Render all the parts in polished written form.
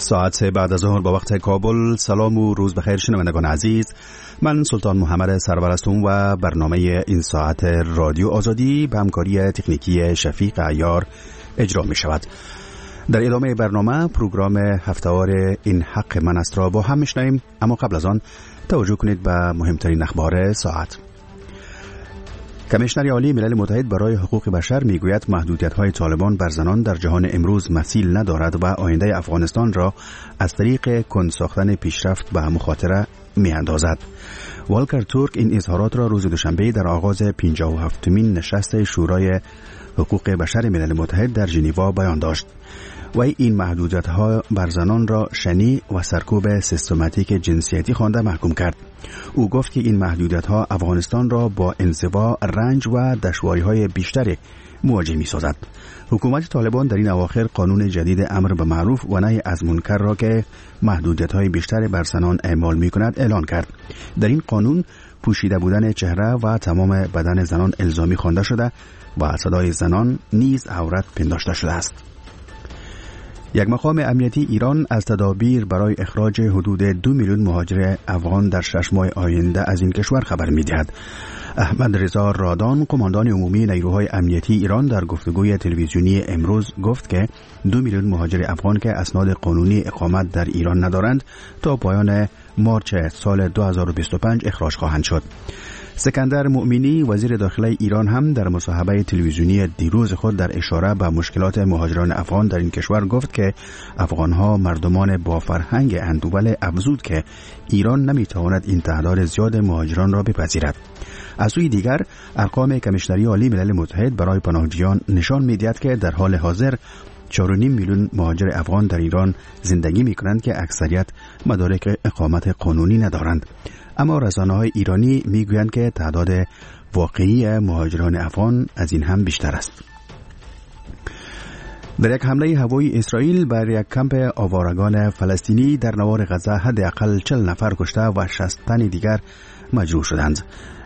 ساعت 3 بعد از ظهر با وقت کابل. سلام و روز بخیر شنوندگان عزیز. من سلطان محمد سرور هستم و برنامه این ساعت رادیو آزادی به همکاری تکنیکی شفیق عیار اجرا می شود. در ادامه برنامه پروگرام هفته‌وار این حق من است را با هم میشنویم، اما قبل از آن توجه کنید به مهمترین اخبار ساعت. کمیشنر عالی ملل متحد برای حقوق بشر میگوید محدودیت‌های طالبان بر زنان در جهان امروز مثیل ندارد و آینده افغانستان را از طریق کند ساختن پیشرفت به مخاطره می‌اندازد. والکر تورک این اظهارات را روز دوشنبه در آغاز 57مین نشست شورای حقوق بشر ملل متحد در ژنو بیان داشت. و این محدودیت‌ها بر زنان را شنی و سرکوب سیستماتیک جنسیتی خوانده محکوم کرد. او گفت که این محدودیت‌ها افغانستان را با انزوا، رنج و دشواری‌های بیشتری مواجه می‌سازد. حکومت طالبان در این اواخر قانون جدید امر به معروف و نهی از منکر را که محدودیت‌های بیشتری بر زنان اعمال می‌کند اعلان کرد. در این قانون پوشیده بودن چهره و تمام بدن زنان الزامی خوانده شده و صدای زنان نیز عورت پنداشته شده است. یک مقام امنیتی ایران از تدابیر برای اخراج حدود 2 میلیون مهاجر افغان در 6 ماه آینده از این کشور خبر می‌دهد. احمد رضا رادان، قماندان عمومی نیروهای امنیتی ایران، در گفتگوی تلویزیونی امروز گفت که 2 میلیون مهاجر افغان که اسناد قانونی اقامت در ایران ندارند تا پایان مارچ سال 2025 اخراج خواهند شد. سکندر مؤمنی، وزیر داخلی ایران، هم در مصاحبه تلویزیونی دیروز خود در اشاره به مشکلات مهاجران افغان در این کشور گفت که افغانها مردمان با فرهنگ اند، ولی افزود که ایران نمیتواند این تعداد زیاد مهاجران را بپذیرد. از سوی دیگر ارقام کمیشنری عالی ملل متحد برای پناهجویان نشان می‌دهد که در حال حاضر 4.5 میلیون مهاجر افغان در ایران زندگی می‌کنند که اکثریت مدارک اقامت قانونی ندارند. اما رسانه‌های ایرانی میگویند که تعداد واقعی مهاجران افغان از این هم بیشتر است. در یک حمله هوایی اسرائیل بر یک کمپ آوارگان فلسطینی در نوار غزه حداقل 40 نفر کشته و 60 تن دیگر مجروح شدند.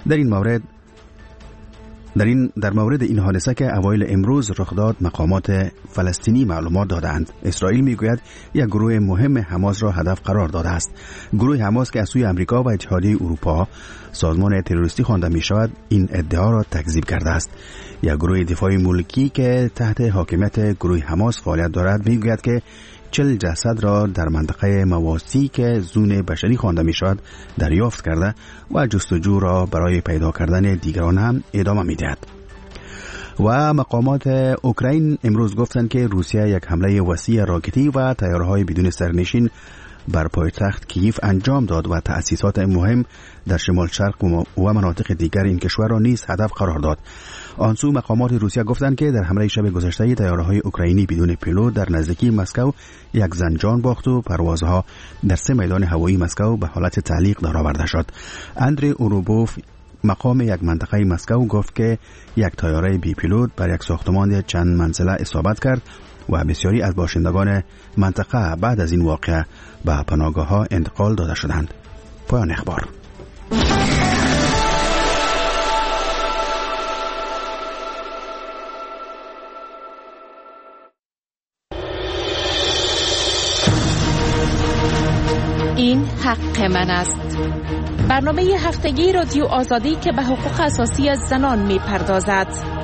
در مورد این حادثه که اوایل امروز رخ داد، مقامات فلسطینی معلومات دادند. اسرائیل میگوید یک گروه مهم حماس را هدف قرار داده است. گروه حماس که از سوی امریکا و اتحادیه اروپا سازمان تروریستی خوانده می شود، این ادعا را تکذیب کرده است. یک گروه دفاعی ملکی که تحت حاکمیت گروه حماس فعالیت دارد میگوید که 40 جسد را در منطقه مواسی که زون بشری خوانده می شود دریافت کرده و جستجو را برای پیدا کردن دیگران هم ادامه می دهد. و مقامات اوکراین امروز گفتند که روسیه یک حمله وسیع راکتی و طیاره‌های بدون سرنشین بر پایتخت کیف انجام داد و تأسیسات مهم در شمال شرق و مناطق دیگر این کشور را نیز هدف قرار داد. آنسو مقامات روسیه گفتند که در حمله شب گذشته طیاره‌های اوکراینی بدون پیلوت در نزدیکی مسکو یک زن جان باخت و پروازها در 3 میدان هوایی مسکو به حالت تعلیق درآورده شد. اندری اوروبوف، مقام یک منطقه مسکو، گفت که یک طیاره بی پیلوت بر یک ساختمان چند منزله اصابت کرد و بسیاری از باشندگان منطقه بعد از این واقعه به پناهگاه‌ها انتقال داده شدند. پایان اخبار. این حق من است. برنامه هفتگی رادیو آزادی که به حقوق اساسی از زنان می‌پردازد.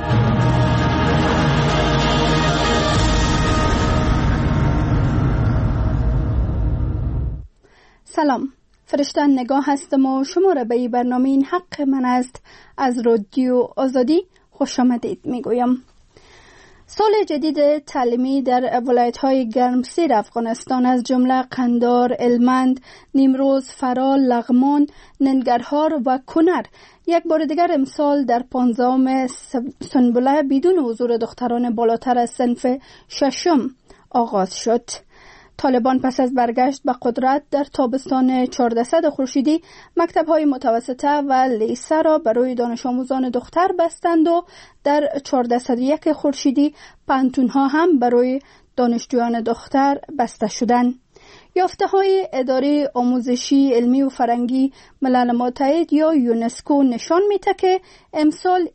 سلام، فرشته نگاه هستم و شما را به این برنامه این حق من است از رادیو آزادی خوش آمدید میگویم. سال جدید تعلیمی در ولایت‌های گرمسیر افغانستان از جمله قندار، هلمند، نیمروز، فرال، لغمان، ننگرهار و کنر یک بار دیگر امسال در 15 سنبله بدون حضور دختران بالاتر از صنف 6 آغاز شد. طالبان پس از برگشت به قدرت در تابستان 1400 خورشیدی مکتب‌های متوسطه و لیسه را برای دانش آموزان دختر بستند و در 1401 خورشیدی پانتون‌ها هم برای دانشجویان دختر بسته شدند. یافته‌های اداره آموزشی علمی و فرهنگی ملل متحد یا یونسکو نشان میده که امسال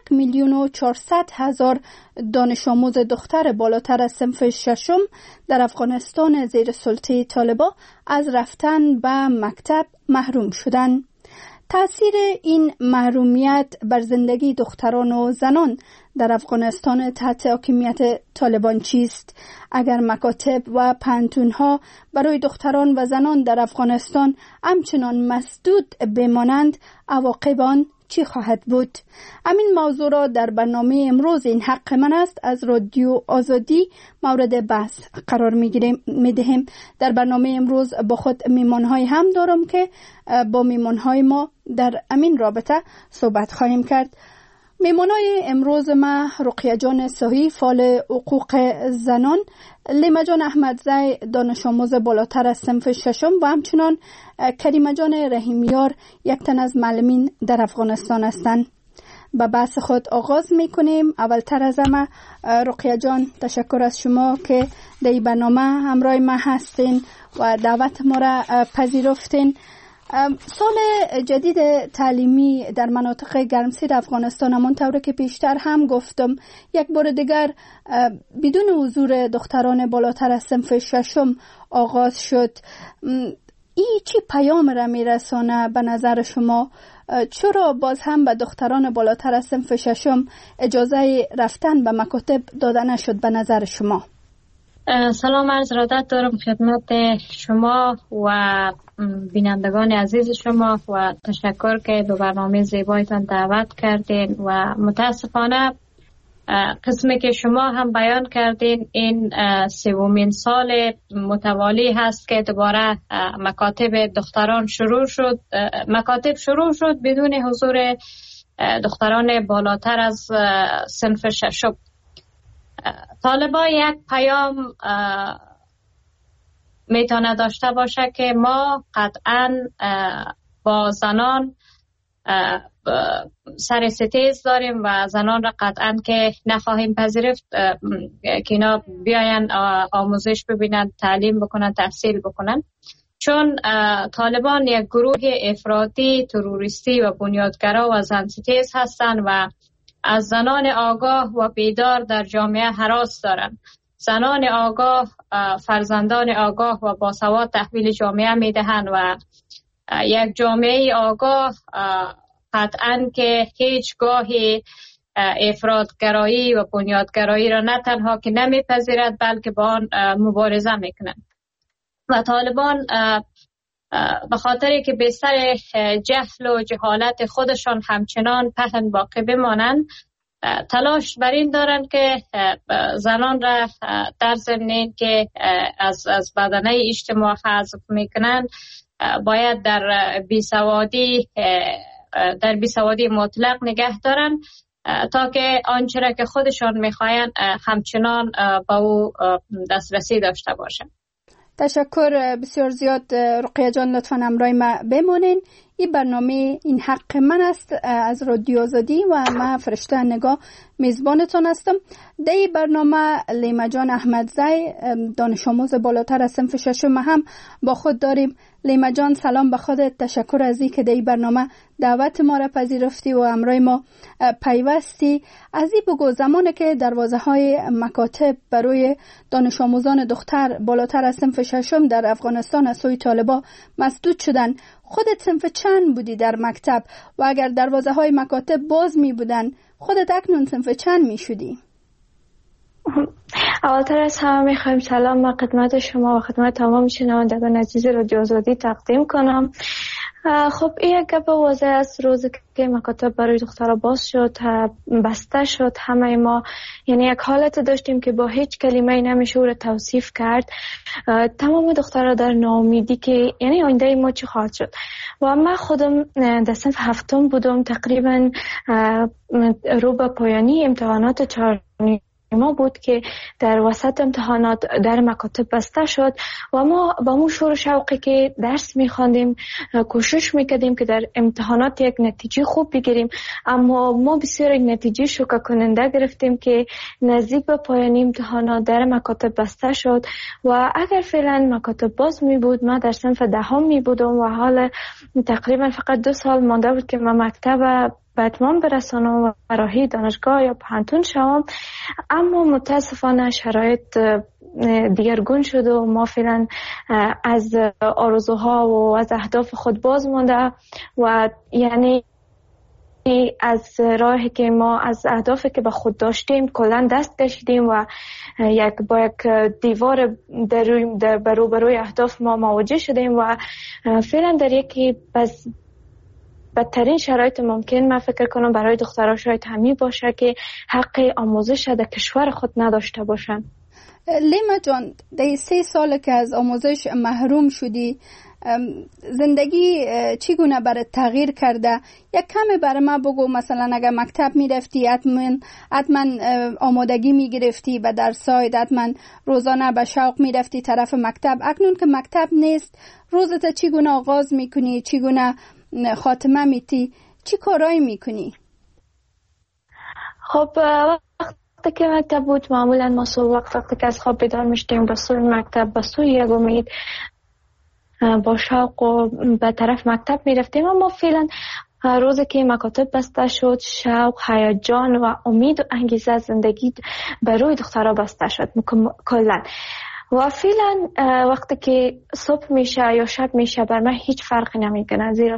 1,400,000 دانش آموز دختر بالاتر از صنف ششم در افغانستان زیر سلطه طالبان از رفتن به مکتب محروم شدند. تأثیر این محرومیت بر زندگی دختران و زنان در افغانستان تحت حاکمیت طالبان چیست؟ اگر مکاتب و پانتون‌ها برای دختران و زنان در افغانستان همچنان مسدود بمانند، عواقب آن چی خواهد بود؟ همین موضوع را در برنامه امروز این حق من است از رادیو آزادی مورد بحث قرار می‌دهیم. در برنامه امروز با خود میمان‌های هم دارم که با میمان‌های ما در همین رابطه صحبت خواهیم کرد. میمانای امروز ما رقیه جان صحی فعال حقوق زنان، لیما جان احمدزی دانش آموز بالاتر از صنف ششم و همچنان کریمه جان رحیمیار یک تن از معلمین در افغانستان هستند. با بحث خود آغاز میکنیم. اولتر از همه رقیه جان تشکر از شما که در این برنامه همراه ما هستین و دعوت ما را پذیرفتین. سال جدید تعلیمی در مناطق گرمسیر افغانستان همانطور که پیشتر هم گفتم یک بار دیگر بدون حضور دختران بالاتر از صنف ششم آغاز شد. این چی پیام را میرسانه به نظر شما؟ چرا باز هم به دختران بالاتر از صنف ششم اجازه رفتن به مکاتب داده نشد به نظر شما؟ سلام عرض ارادت دارم خدمت شما و بینندگان عزیز شما و تشکر که به برنامه زیبایتان دعوت کردین و متاسفانه قسمی که شما هم بیان کردین این سومین سال متوالی هست که دوباره مکاتب دختران مکاتب شروع شد بدون حضور دختران بالاتر از صنف ششم. طالبان یک پیام میتونه داشته باشه که ما قطعا با زنان سر ستیز داریم و زنان را قطعا که نخواهیم پذیرفت که اینا بیاین آموزش ببینن، تعلیم بکنن، تحصیل بکنن، چون طالبان یک گروه افراطی، تروریستی و بنیادگرا و زن ستیز هستند و از زنان آگاه و بیدار در جامعه هراس دارند. زنان آگاه، فرزندان آگاه و باسواد تحویل جامعه میدهند و یک جامعه آگاه قطعاً که هیچگاهی افراطگرایی و بنیادگرایی را نه تنها که نمیپذیرد بلکه با آن مبارزه میکنند. و طالبان به خاطری که بستر جهل و جهالت خودشان همچنان پهن باقی بمانند، تلاش بر این دارند که زنان را در ضمن که از بدنه اجتماع حذف میکنند باید در بیسوادی مطلق نگه دارند تا که آنچه را که خودشان میخواین همچنان با او دسترسی داشته باشند. تشکر بسیار زیاد رقیه جان، لطفاً همراه ما بمانین. این برنامه این حق من است از رادیو آزادی و من فرشته نگاه میزبانتان هستم. در این برنامه لیما جان احمدزی دانش آموز بالاتر از صنف ششم هم با خود داریم. لیما جان سلام به خودت، تشکر از اینکه در این برنامه دعوت ما را پذیرفتی و همراه ما پیوستی. از این بگو، زمانی که دروازه‌های مکاتب برای دانش آموزان دختر بالاتر از صنف ششم در افغانستان از سوی طالبان مسدود شدن، خودت صنف چند بودی در مکتب؟ و اگر دروازه‌های مکاتب باز می بودن خودت اکنون صنف چند می شدی؟ اولتر از همه میخوایم سلام و خدمت شما و خدمت تمام شنوندگان عزیز رادیو آزادی تقدیم کنم. خب این یک گپ واضح است. روزی که مکاتب برای دخترها باز شد، بسته شد، همه ما یعنی یک حالت داشتیم که با هیچ کلمه‌ای نمیشه او را توصیف کرد. تمام دخترها در ناامیدی که یعنی آینده ما چی خواهد شد. و من خودم در صنف هفتم بودم، تقریبا رو به پایانی امتحانات 4 ما بود که در وسط امتحانات در مکاتب بسته شد و ما با مو شور و شوقی که درس می‌خواندیم کوشش می‌کردیم که در امتحانات یک نتیجه خوب بگیریم، اما ما بسیار یک نتیجه شوکه کننده گرفتیم که نزدیک به پایان امتحانات در مکاتب بسته شد و اگر فعلا مکاتب باز می بود ما در صنف دهم می بودم و حال تقریبا فقط 2 سال مانده بود که من مکتب به اتمام برسانم و راهی دانشگاه یا پانتون شوم، اما متاسفانه شرایط دیگرگون شد و ما فعلا از آرزوها و از اهداف خود باز مانده و یعنی از راهی که ما از اهدافی که به خود داشتیم کلا دست کشیدیم و با یک دیوار در بروبروی اهداف ما مواجه شدیم و فعلا در یکی بدترین شرایط ممکن من فکر کنم برای دخترها شاید همی باشه که حق آموزش در کشور خود نداشته باشن. لیما جان، در 3 سال که از آموزش محروم شدی زندگی چگونه برات تغییر کرده؟ یک کمی برای ما بگو. مثلا اگر مکتب میرفتی حتما آمادگی میگرفتی به درس‌های، حتما روزانه به شوق میرفتی طرف مکتب. اکنون که مکتب نیست روزت چگونه آغاز میکنی؟ چگونه خاتمه میتی؟ چی کارایی میکنی؟ خب وقتی که مکتب بود معمولا ما صبح وقتی که از خواب بیدار میشدیم به سوی مکتب، به سوی یک امید با شوق و به طرف مکتب میرفتیم. اما فعلا روزی که مکاتب بسته شد شوق، هیجان و امید و انگیزه زندگی بر روی دخترها بسته شد کلا. و فعلا وقتی که صبح میشه یا شب میشه بر من هیچ فرقی نمیکنه، زیرا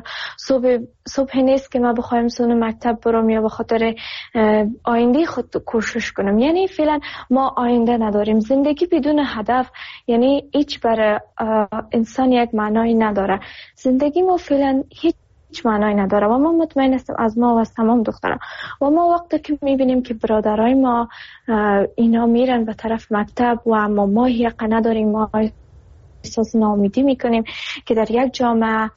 صبح نیست که من بخوایم سون مکتب برم یا به خاطر آینده خود کوشش کنم. یعنی فعلا ما آینده نداریم. زندگی بدون هدف یعنی هیچ برای انسان یک معنایی نداره. زندگی ما فعلا هیچ معنایی نداره و ما مطمئن هستم از ما و از تمام دختران. و ما وقتی که میبینیم که برادرای ما اینا میرن به طرف مکتب و اما ما حق نداریم، ما احساس ناامیدی میکنیم که در یک جامعه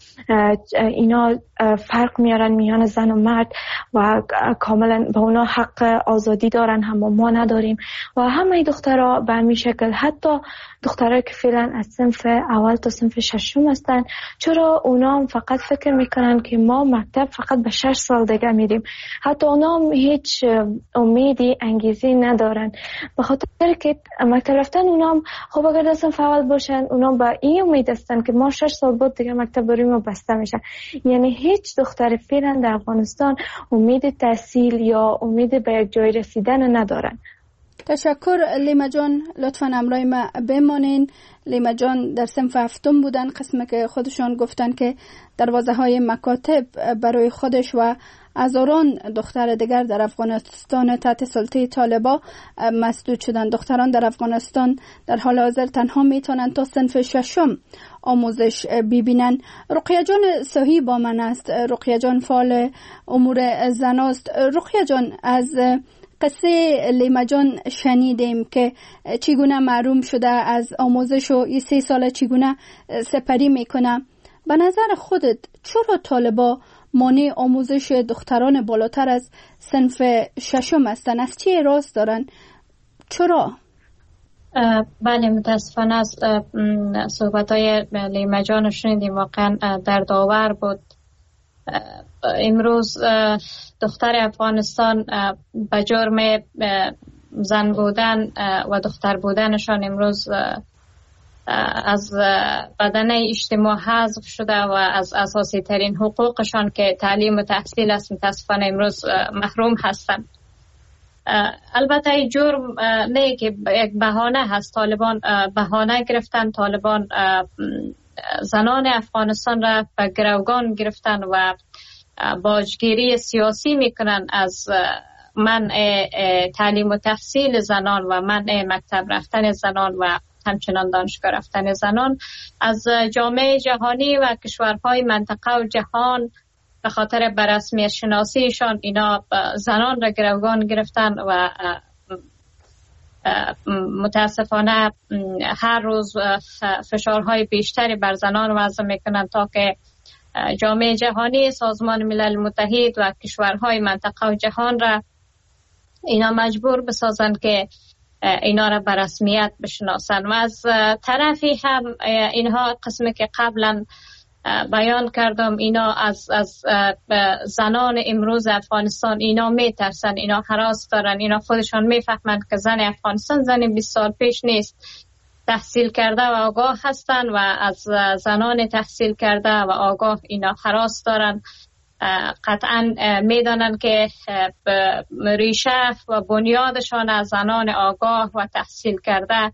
اینا فرق میارن میان زن و مرد و کاملا به اونا حق آزادی دارن اما ما نداریم. و همه دخترها به همین شکل، حتی دخترایی که فعلا از صنف اول تا صنف 6 هستن، چرا اونا هم فقط فکر میکنن که ما مکتب فقط به 6 سال دیگه میریم، حتی اونا هم هیچ امیدی انگیزی ندارن به خاطر که مکتب رفتن. اونا هم خب اگر در صنف اول باشن اونا با این امید هستن که ما 6 سال بعد دیگه مکتب بریم و بسته میشه. یعنی هیچ دختر فعلا در افغانستان امید تحصیل یا امید به یک جای رسیدن ندارن. تشکر لیما جان، لطفاً همراه ما بمانین. لیما جان در صنف 7 بودن، قسمی که خودشان گفتن که دروازه‌های مکاتب برای خودش و هزاران دختر دیگر در افغانستان تحت سلطه طالبان مسدود شدند. دختران در افغانستان در حال حاضر تنها میتونن تا صنف 6 آموزش ببینن. رقیه جان صحیح با من است. رقیه جان فعال امور زناست. رقیه جان، از قصه لیما جان شنیدیم که چگونه محروم شده از آموزش و 3 سال چگونه سپری میکنه. به نظر خودت چرا طالبا مانع آموزش دختران بالاتر از صنف 6 هستن؟ از چی راست دارن؟ چرا؟ بله، متاسفانه از صحبت‌های لیما جان شنیدیم، واقعا دردآور بود. امروز دختر افغانستان به جرم زن بودن و دختر بودنشان امروز از بدنه اجتماع حذف شده و از اساسی ترین حقوقشان که تعلیم و تحصیل است متاسفانه امروز محروم هستند. البته این جرم نه که یک بهانه هست. طالبان بهانه گرفتن، طالبان زنان افغانستان را به گروگان گرفتن و باجگیری سیاسی میکنن از منع تعلیم و تحصیل زنان و منع مکتب رفتن زنان و همچنان دانشگاه رفتن زنان. از جامعه جهانی و کشورهای منطقه و جهان به خاطر بررسمیت شناسیشان اینا زنان را گروگان گرفتن و متاسفانه هر روز فشارهای بیشتری بر زنان وضع میکنن تا که جامعه جهانی، سازمان ملل متحد و کشورهای منطقه و جهان را اینا مجبور بسازن که اینا را به رسمیت بشناسن. و از طرفی هم اینها قسمی که قبلا بیان کردم، اینا از زنان امروز افغانستان اینا میترسن، اینا هراس دارن، اینا خودشان میفهمند که زن افغانستان زن 20 سال پیش نیست، تحصیل کرده و آگاه هستن و از زنان تحصیل کرده و آگاه اینا هراس دارن. قطعا میدانن که ریشه و بنیادشان از زنان آگاه و تحصیل کرده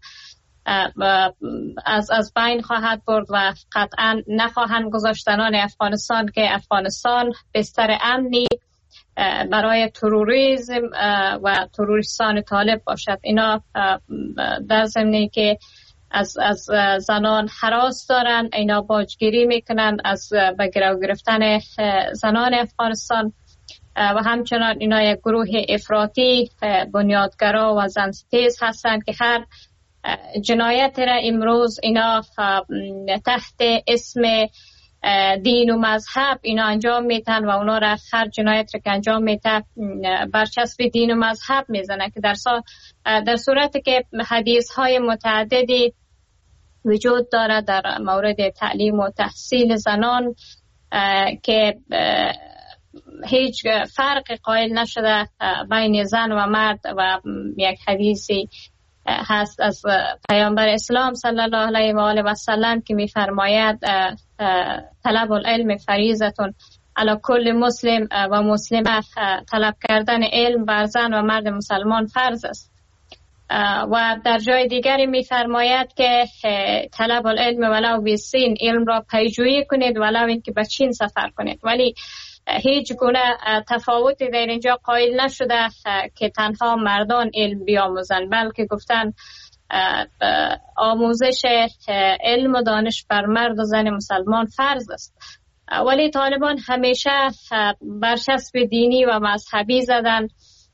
از بین خواهد برد و قطعا نخواهند گذاشت زنان افغانستان که افغانستان بستر امنی برای تروریسم و تروریستان طالب باشد. اینا در ضمنی که از زنان هراس دارن، اینا باجگیری میکنن از به گرو گرفتن زنان افغانستان و همچنان اینا یک گروه افراطی بنیادگرا و زنستیز هستند که هر جنایت را امروز اینا تحت اسم دین و مذهب اینا انجام میتن و اونا را هر جنایت را که انجام میتن برچسب دین و مذهب میزنن که در صورتی که حدیث های متعددی وجود داره در مورد تعلیم و تحصیل زنان که هیچ فرق قائل نشده بین زن و مرد و یک حدیثی هست از پیامبر اسلام صلی الله علیه و آله و سلم که می‌فرماید طلب العلم فریضة علی کل مسلم و مسلمه، طلب کردن علم بر زن و مرد مسلمان فرض است. و در جای دیگری می‌فرماید که طلب العلم ولو بالصین، علم را پیجویی کنید ولو اینکه به چین سفر کنید. ولی هیچ گونه تفاوتی در اینجا قائل نشده که تنها مردان علم بیاموزند، بلکه گفتن آموزش علم و دانش بر مرد و زن مسلمان فرض است. ولی طالبان همیشه برچسب دینی و مذهبی زدن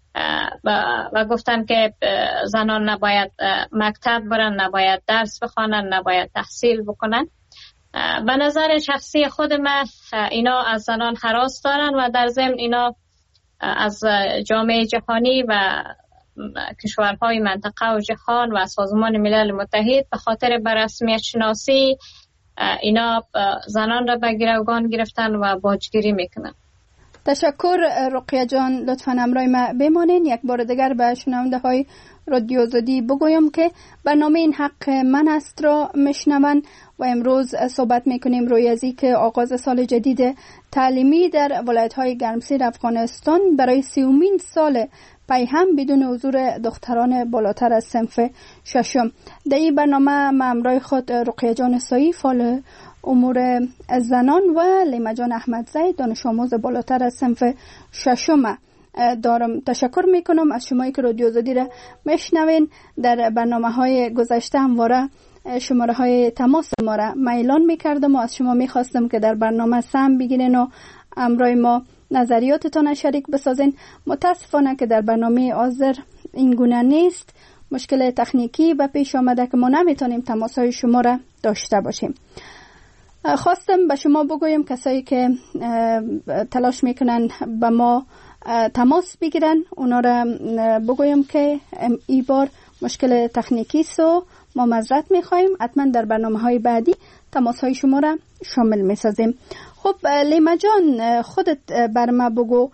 و گفتن که زنان نباید مکتب برن، نباید درس بخوانن، نباید تحصیل بکنن. به نظر شخصی خود من اینا از زنان هراس دارن و در ضمن اینا از جامعه جهانی و کشورهای منطقه و جهان و سازمان ملل متحد به خاطر بررسمیت شناسی اینا زنان را به گروگان گرفتن و باجگیری میکنن. تشکر رقیه جان، لطفاً همراه ما بمانین. یک بار دیگر به شنونده های رادیو آزادی بگویم که برنامه این حق من است را میشنون و امروز صحبت میکنیم روی از که آغاز سال جدید تعلیمی در ولایت های گرمسیر افغانستان برای 30مین سال پی هم بدون حضور دختران بالاتر از صنف ششم. در این برنامه ما همراه خود رقیه جان سایی، فعال امور زنان، و لیما جان احمدزی، دانش آموز بالاتر از صنف ششم دارم. تشکر میکنم از شمایی که رادیو آزادی را میشنوین. در برنامه های گذشته همواره شماره های تماس ما را اعلان میکردم و از شما میخواستم که در برنامه سهم بگیرین و همراه ما نظریاتتان شریک بسازین. متاسفانه که در برنامه حاضر این گونه نیست، مشکل تکنیکی به پیش آمده که ما نمیتونیم تماس های شما را داشته باشیم. خواستم به شما بگویم کسایی که تلاش میکنن به ما تماس بگیرن، اونا را بگویم که این بار مشکل تکنیکی سو ما معذرت میخوایم. حتما در برنامه های بعدی تماس های شما را شامل میسازیم. خب لیما جان، خودت بر ما بگو،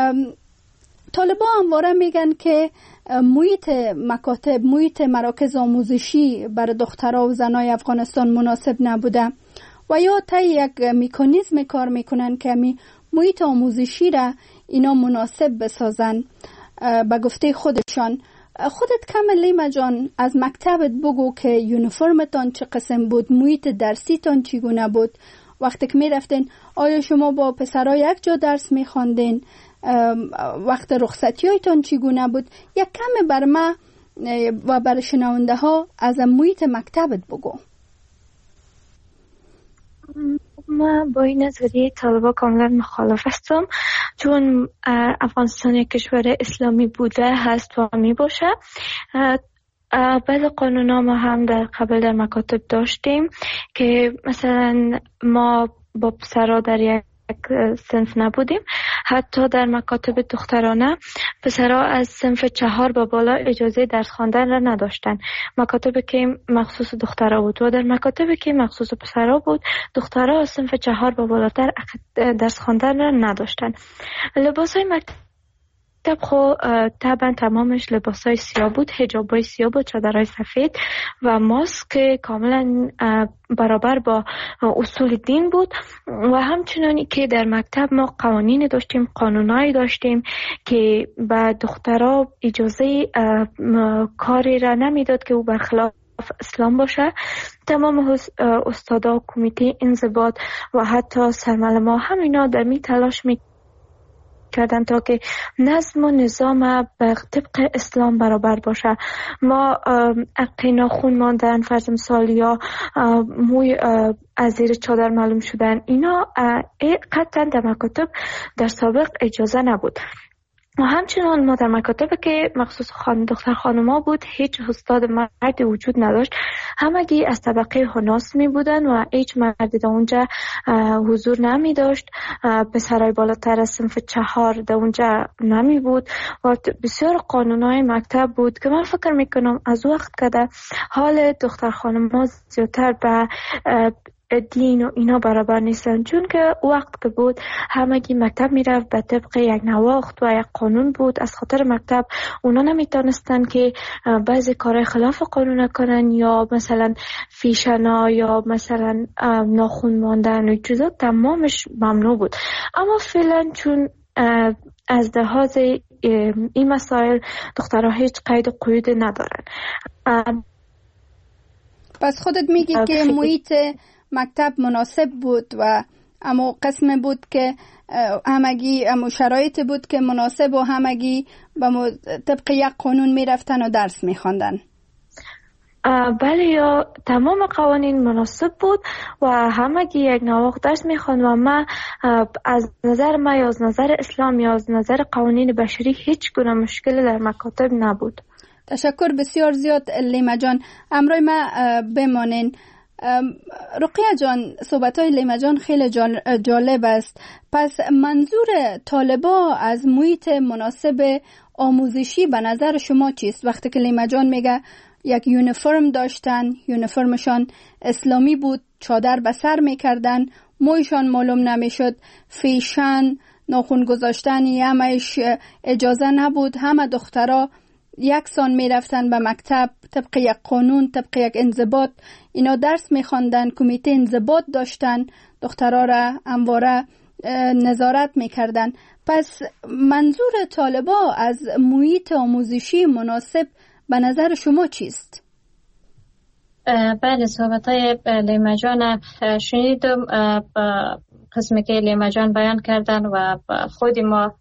طالبان همواره میگن که محیط مکاتب، محیط مراکز آموزشی برای دخترها و زنای افغانستان مناسب نبوده و یا تا یک مکانیزم کار میکنن که می محیط آموزشی را اینا مناسب بسازن به گفته خودشان. خودت کامل لیما جان از مکتبت بگو که یونیفرمتان چه قسم بود، محیط درسیتان چگونه بود، وقتی که می رفتین آیا شما با پسرها یک جا درس می خواندین، وقت رخصتی هایتان چگونه بود؟ یک کم بر ما و بر شنونده ها از محیط مکتبت بگو. ما با این نظریه طالبا کاملا مخالف هستم، چون افغانستان یک کشور اسلامی بوده هست و می باشه. بعض قانونا ما هم در قبل در مکاتب داشتیم که مثلا ما با پسرها در یک صنف نبودیم. حتی در مکاتب دخترانه پسرها از صنف 4 به بالا اجازه درس خواندن را نداشتن. مکاتبی که مخصوص دخترها بود و در مکاتبی که مخصوص پسرها بود دخترها از صنف 4 به بالاتر درس خواندن را نداشتن. لباسای مکتب خب طبعا تمامش لباسای سیاه بود، حجابای سیاه بود، چادرای سفید و ماسک کاملا برابر با اصول دین بود. و همچنانی که در مکتب ما قوانین داشتیم، قانونایی داشتیم که به دخترها اجازه کاری را نمیداد که او برخلاف اسلام باشه. تمام استادا، کمیته انضباط و حتی سرمعلما همینا در می تلاش می کردن تا که نظم و نظام به طبق اسلام برابر باشه. ما حق ناخون ماندن، فرض مثال، یا موی از زیر چادر معلوم شدن، اینا قطعا در مکاتب در سابق اجازه نبود. و همچنان ما در مکاتب که مخصوص دختر خانوما بود هیچ استاد مرد وجود نداشت. همگی از طبقه هناس می بودن و هیچ مردی در اونجا حضور نمی داشت. پسرای بالاتر از صنف 4 در اونجا نمی بود و بسیار قانونای مکتب بود که من فکر می کنم از وقت که حال دختر خانوما زیادتر به دین و اینا برابر نیستن، چون که وقت که بود همگی مکتب میرفت به طبق یک نواخت و یک قانون بود. از خاطر مکتب اونا نمیتونستن که بعضی کارهای خلاف قانون کنن یا مثلا فیشنا یا مثلا ناخون ماندن و چیزا تمامش ممنوع بود. اما فعلا چون از لحاظ این مسائل دخترها هیچ قید و قیود ندارن. پس خودت میگی که محیط مکتب مناسب بود و اما قسم بود که همگی شرایط بود که مناسب و همگی طبق یک قانون میرفتن و درس میخواندن. بله، یا تمام قوانین مناسب بود و همگی یک نواخت درس میخواند و ما از نظر ما یا از نظر اسلام یا از نظر قوانین بشری هیچ گونه مشکل در مکاتب نبود. تشکر بسیار زیاد لیما جان. همراه ما بمانین. رقیه جان، صحبت‌های لیما جان خیلی جالب است. پس منظور طالبا از محیط مناسب آموزشی به نظر شما چیست؟ وقتی که لیما جان میگه یک یونیفرم داشتن، یونیفرمشان اسلامی بود، چادر به سر میکردن، مویشان معلوم نمیشد، فیشن، ناخون گذاشتن همش اجازه نبود، همه دخترها یکسان میرفتن به مکتب طبق یک قانون، طبق یک انضباط اینا درس میخواندن، کمیته انضباط داشتن، دخترها را همواره نظارت میکردن. پس منظور طالبا از محیط آموزشی مناسب به نظر شما چیست؟ بله، صحبت‌های لیما جان شنیدم. قسمی که لیما جان بیان کردن و خود ما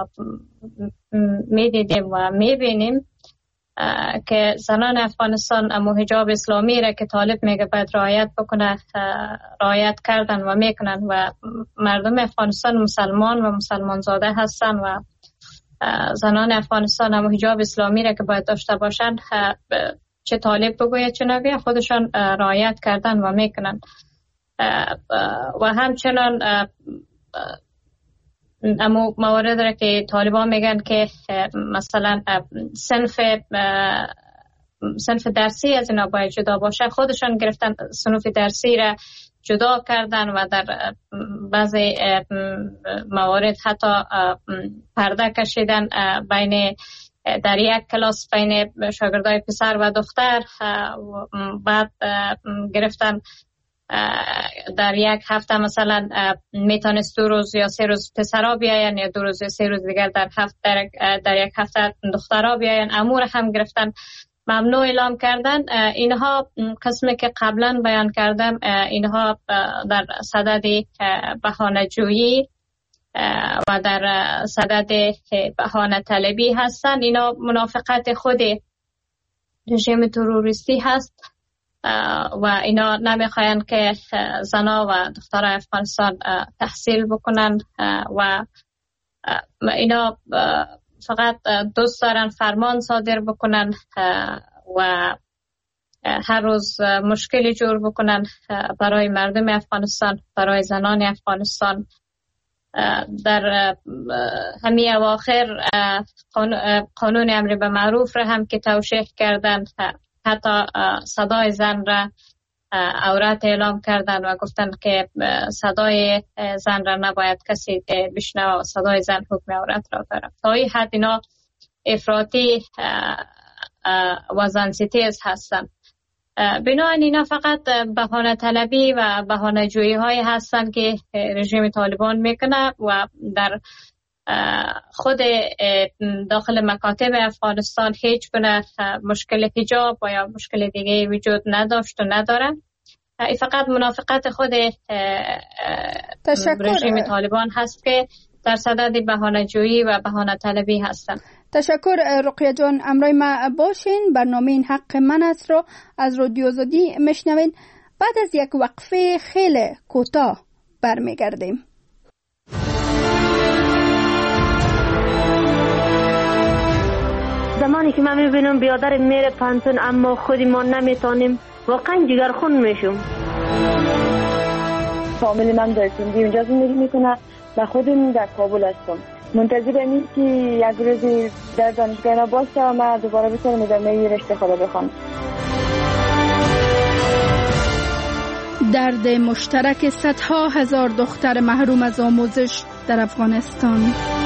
میدیدیم و میبینیم که زنان افغانستان امو حجاب اسلامی را که طالب میگه باید رعایت بکنه رعایت کردن و میکنن و مردم افغانستان مسلمان و مسلمان زاده هستن و زنان افغانستان امو حجاب اسلامی را که باید داشته باشن چه طالب بگوید چه نگوید خودشان رعایت کردن و میکنن. و همچنان اما موارد را که طالبان میگن که مثلا صنف درسی از اینا باید جدا باشه، خودشان گرفتن صنف درسی را جدا کردن و در بعضی موارد حتی پرده کشیدن بین در یک کلاس بین شاگردای پسر و دختر. بعد گرفتن در یک هفته مثلا میتونست 2 روز یا 3 روز پسرها بیاین یا 2 روز یا 3 روز دیگر در یک هفته دخترها بیاین. امور هم گرفتن ممنوع اعلام کردن. اینها قسمی که قبلا بیان کردم اینها در صدد بهانه‌جویی و در صدد بهانه طلبی هستند. اینا منافقت خود رژیم تروریستی هست و اینا نمیخواین که زنا و دخترای افغانستان تحصیل بکنن و اینا فقط دوست دارن فرمان صادر بکنن و هر روز مشکلی جور بکنن برای مردم افغانستان، برای زنان افغانستان در همین اواخر قانون امر به معروف را هم که توشیح کردن، حتی صدای زن را عورت اعلام کردن و گفتن که صدای زن را نباید کسی بشنوه و صدای زن حکم عورت را داره. تا این حد اینا افراطی و زنستیز هستند. بنابراین اینا فقط بهانه طلبی و بهانه جویی های هستند که رژیم طالبان میکنه و در خود داخل مکاتب افغانستان هیچ گونه مشکل حجاب و یا مشکل دیگه وجود نداشت و نداره. این فقط منافقت خود رژیم طالبان هست که در صدد بهانه جویی و بهانه طلبی هستند. تشکر رقیه جان، امروز ما باشین. برنامه این حق من است رو از رادیو آزادی میشنوین. بعد از یک وقفه خیلی کوتاه برمیگردیم. زمانی که من میبینم بیادر میره پانتون اما خودی ما نمیتونیم، واقعا جگرخون میشم. فامیلی من در سندی اونجا زندگی میکنه و خودم در کابل هستم. منتظر اینیم که یک روزی در دانشگاه باشه و من دوباره بتونم ادامه رشته خود بخوام. درد مشترک صدها هزار دختر محروم از آموزش در افغانستان.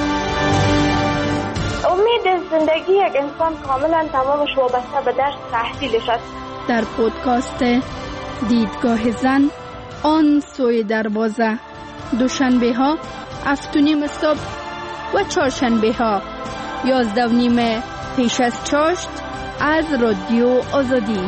امید زندگی یک انسان کاملا تمامش وابسته به درس تحصیلش است. در پودکاست دیدگاه زن، آن سوی دروازه، دوشنبه ها 7:30 صبح و چهارشنبه ها 11:30 پیش از چاشت از رادیو آزادی.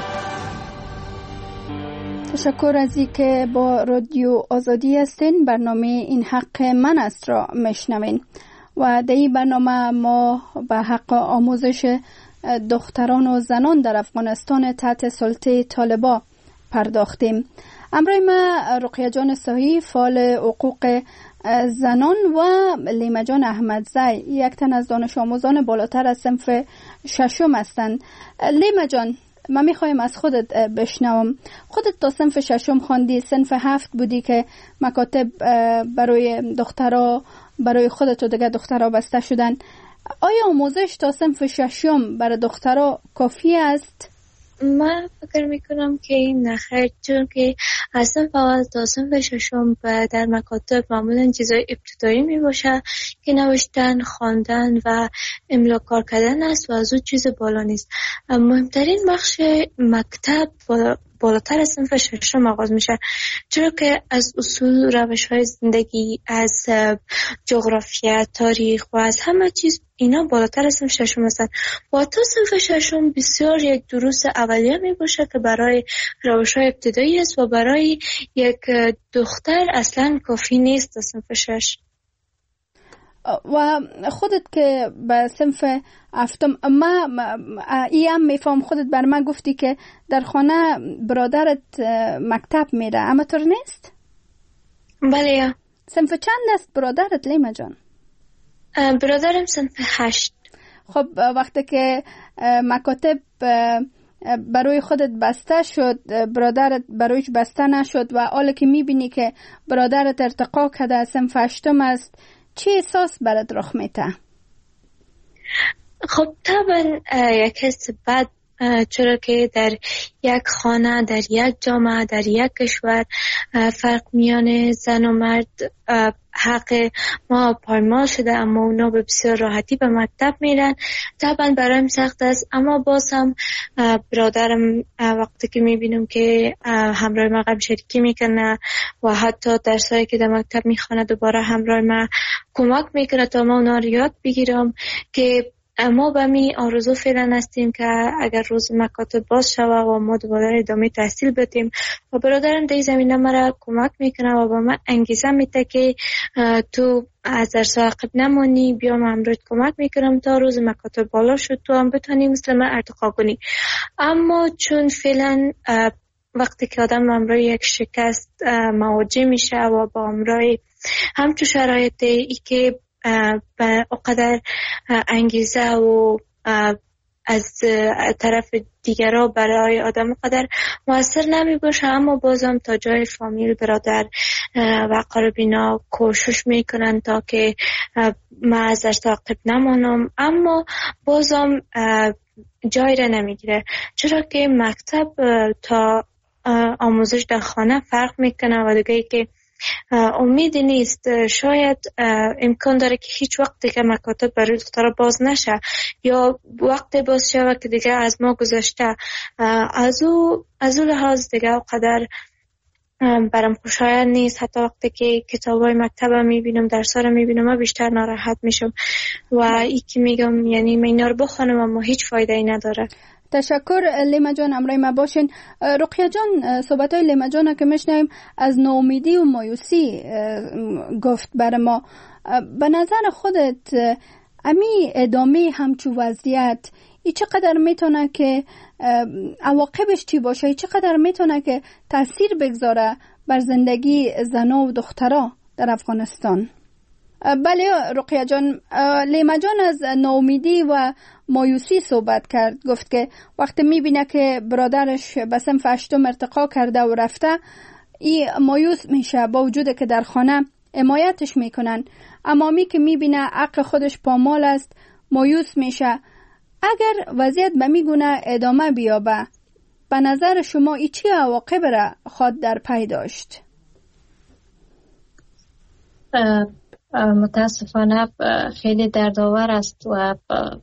تشکر از اینکه با رادیو آزادی هستین. برنامه این حق من است را میشنوین و در این برنامه ما به حق آموزش دختران و زنان در افغانستان تحت سلطه طالبان پرداختیم. امروز ما رقیه جان صحیح، فعال حقوق زنان، و لیما جان احمدزی، یک تن از دانش آموزان بالاتر از صنف ششم هستند. لیما جان، من میخوایم از خودت بشنوم. خودت تا صنف ششم خواندی، صنف 7 بودی که مکاتب برای دخترها، برای خودت و دیگه دخترها بسته شدن. آیا آموزش تا صنف ششم برای دخترها کافی است؟ من فکر میکنم که این نخیر، چون که از صنف اول تا صنف ششم در مکاتب معمولا چیزای ابتدایی می باشه که نوشتن، خواندن و املا کار کردن است و از اون چیز بالا نیست. مهمترین بخش مکتب بالاتر از صنف ششم آغاز میشه، چرا که از اصول، روش‌های زندگی، از جغرافیا، تاریخ و از همه چیز اینا بالاتر از صنف ششم هستند. و تا صنف ششم بسیار یک دروس اولیه می باشه که برای روش‌های ابتدایی است و برای یک دختر اصلا کافی نیست تا صنف 6. و خودت که به صنف 7 ما ایم میفهم، خودت بر من گفتی که در خانه برادرت مکتب میره، اما طور نیست؟ بله. صنف چند است برادرت لیما جان؟ برادرم صنف 8. خب وقتی که مکاتب برای خودت بسته شد، برادرت برایش بسته نشد و حالا که میبینی که برادرت ارتقا کرده صنف 8 است، چه احساس برات رخ میده؟ خب طبعا یک حس بد، چرا که در یک خانه، در یک جامعه، در یک کشور فرق میان زن و مرد حق ما پایمال شده، اما اونا به بسیار راحتی به مکتب میرن. طبعا برایم سخت است، اما باز هم برادرم وقتی که میبینم که همراه ما قبل شریکی میکنه و حتی درسایی که در مکتب میخونه دوباره همراه ما کمک میکنه تا ما اونا رو یاد بگیرم، که ما به می آرزو فعلا هستیم که اگر روز مکاتب باز شود و ما دوباره ادامه تحصیل بدیم و برادرم در این زمینه مرا کمک میکنه و به من انگیزه میده که تو از درس عقب نمانی، بیا من امروز کمک میکنم تا روز مکاتب بالا شد تو هم بتونی مثل من ارتقا کنی. اما چون فعلا وقتی که آدم امروز یک شکست مواجه میشه و با امروز همچون شرایطی که به اقدر انگیزه و از طرف دیگرها برای آدم قدر موثر نمی باشه، اما بازم تا جای فامیل، برادر و اقربینا کوشش میکنن تا که من ازش تعقیب نمانم، اما بازم جای را نمیگیره، چرا که مکتب تا آموزش در خانه فرق میکنه و دیگه که امیدی نیست. شاید امکان داره که هیچ وقت دیگه مکاتب برای دخترها باز نشه یا وقت باز شود که دیگه از ما گذشته. از او لحاظ دیگه قدر برام خوشایند نیست. حتی وقتی که کتابای مکتب میبینم، درس ها رو میبینم، من بیشتر ناراحت میشم و ای که میگم یعنی من اینا رو بخونم اما هیچ فایده ای نداره. تشکر لیما جان، امرای ما باشین. رقیه جان، صحبت های لیما جان که میشنیم از ناامیدی و مایوسی گفت بر ما. به نظر خودت امی ادامه همچو وضعیت ای چقدر میتونه که عواقبش چی باشه؟ ای چقدر میتونه که تاثیر بگذاره بر زندگی زنا و دخترها در افغانستان؟ بله رقیه جان، لیما جان از ناامیدی و مایوسی صحبت کرد. گفت که وقتی میبینه که برادرش به صنف 8 ارتقا کرده و رفته، ای مایوس میشه، با وجود که در خانه حمایتش میکنن، اما می که میبینه عقل خودش پامال است مایوس میشه. اگر وضعیت به میگونه ادامه بیابه، به نظر شما ای چی عواقب را خود در پی داشت؟ متاسفانه خیلی دردآور است و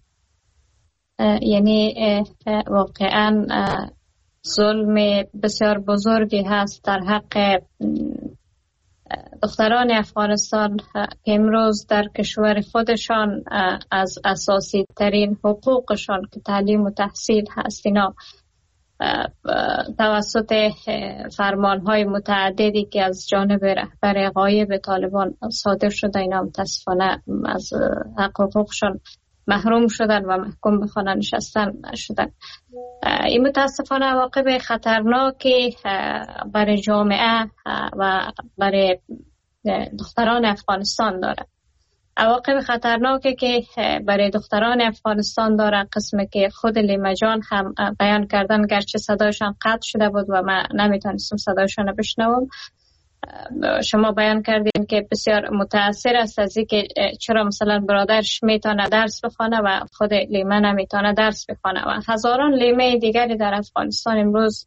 یعنی واقعا ظلم بسیار بزرگی هست در حق دختران افغانستان که امروز در کشور خودشان از اساسی ترین حقوقشان که تعلیم و تحصیل هست، اینا توسط فرمانهای متعددی که از جانب رهبر غایب طالبان صادر شده، اینا متاسفانه از حقوقشان محروم شدن و محکوم به خانه نشستن شدن. این متاسفانه عواقب خطرناکی برای جامعه و برای دختران افغانستان داره. عواقب خطرناکی که برای دختران افغانستان داره قسمی که خود لیما جان هم بیان کردن، گرچه صدایشان قطع شده بود و من نمیتونستم صدایشان بشنوم. شما بیان کردین که بسیار متاثر است از اینکه چرا مثلا برادرش میتونه درس بخونه و خود لیما نمیتونه درس بخونه و هزاران لیمه دیگری در افغانستان امروز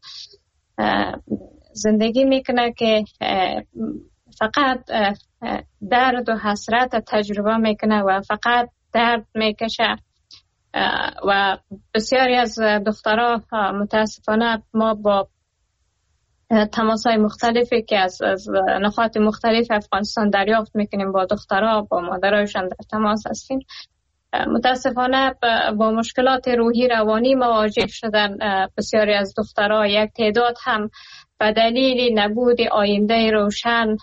زندگی میکنه که فقط درد و حسرت تجربه میکنه و فقط درد میکشه و بسیاری از دخترها متاسفانه ما با تماسهای مختلفی که از نقاط مختلف افغانستان دریافت میکنیم، با دخترها با مادرایشان در تماس هستیم، متاسفانه با مشکلات روحی روانی مواجه شدن. بسیاری از دخترها، یک تعداد هم به دلیل نبود آینده روشن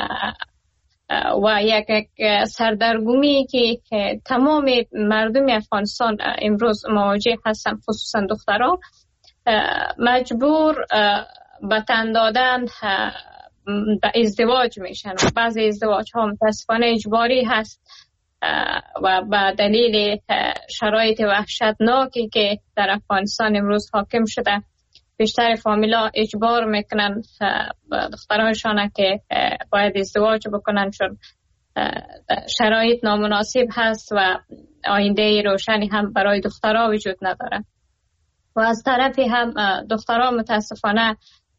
و یک سردرگمی که تمام مردم افغانستان امروز مواجه هستند، خصوصا دخترها، مجبور به تن دادن به ازدواج میشن. بعضی ازدواج ها متاسفانه اجباری هست و به دلیل شرایط وحشتناکی که در افغانستان امروز حاکم شده، بیشتر فامیلا اجبار میکنن دخترانشان که باید ازدواج بکنن، چون شرایط نامناسب هست و آینده روشنی هم برای دخترها وجود نداره. و از طرفی هم دخترها متاسفانه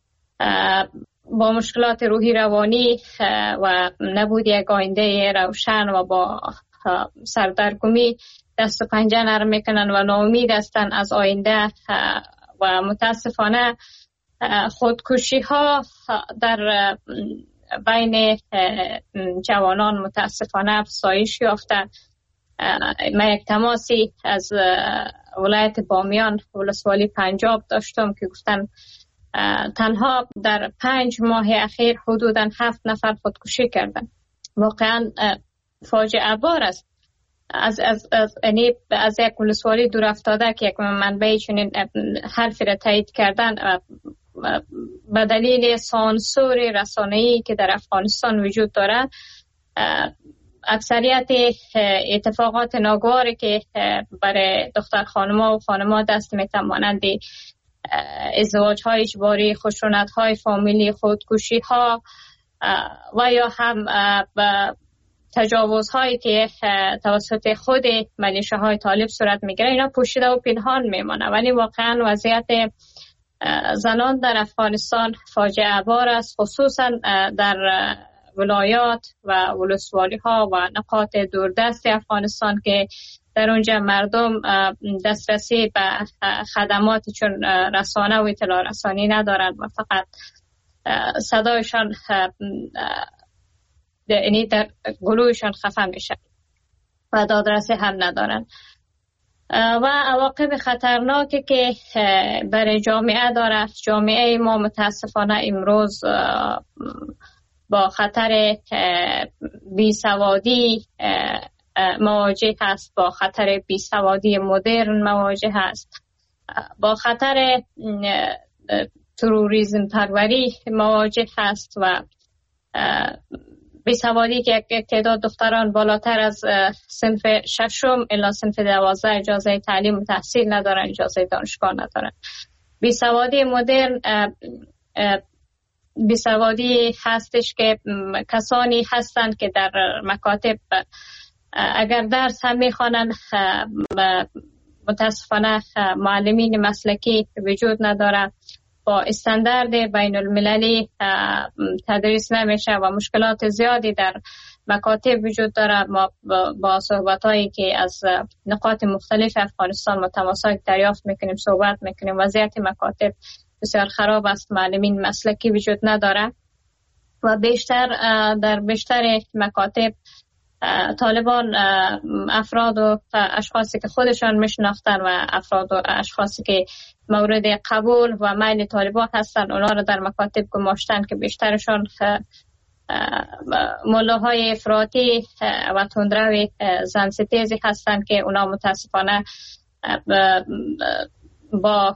با مشکلات روحی روانی و نبود یک آینده روشن و با سردرگمی دست و پنجه نرم میکنن و ناامید هستن از آینده و متاسفانه خودکشی ها در بین جوانان متاسفانه افزایش یافته. من یک تماسی از ولایت بامیان، ولسوالی پنجاب داشتم که گفتن تنها در 5 ماه اخیر حدوداً 7 نفر خودکشی کردن. واقعا فاجعه بار است. از یک ولسوالی دور افتاده که یک منبع چنین حرفی را تایید کردن به دلیل سانسور رسانه‌ای که در افغانستان وجود دارد، اکثریت اتفاقات ناگواری که برای دختر خانما و خانما دست میتن، مانند ازدواج های اجباری، خشونت های فامیلی، خودکشی ها و یا هم تجاوز هایی که توسط خود ملیشه های طالب صورت میگیره، اینا پوشیده و پنهان میمانه. ولی واقعا وضعیت زنان در افغانستان فاجعه بار است، خصوصا در ولایات و ولسوالی ها و نقاط دوردست افغانستان که در اونجا مردم دسترسی به خدمات چون رسانه و اطلاع رسانی ندارند و فقط صدایشان یعنی در گلویشان خفه میشه و دادرسی هم ندارند. و عواقب خطرناکی که برای جامعه داره. جامعه ما متاسفانه امروز با خطر بیسوادی مواجه هست، با خطر بیسوادی مدرن مواجه هست، با خطر تروریسم پروری مواجه هست و بیسوادی که تعداد دختران بالاتر از صنف 6 الی صنف 12 اجازه تعلیم و تحصیل ندارن، اجازه دانشگاه ندارن. بیسوادی مدرن بیسوادی هستش که کسانی هستند که در مکاتب اگر درس هم میخوانند، متاسفانه معلمین مسلکی وجود نداره، با استاندارد بین المللی تدریس نمیشه و مشکلات زیادی در مکاتب وجود داره. ما با صحبت هایی که از نقاط مختلف افغانستان متماسک دریافت میکنیم، صحبت میکنیم، وضعیت مکاتب بسیار خراب است، معلمین مسلکی وجود نداره و در بیشتر مکاتب طالبان افراد و اشخاصی که خودشان میشناختن و افراد و اشخاصی که مورد قبول و میل طالبان هستن، اونا رو در مکاتب گماشتن که بیشترشان ملاهای افراطی و تندرو زنستیزی هستن که اونا متاسفانه با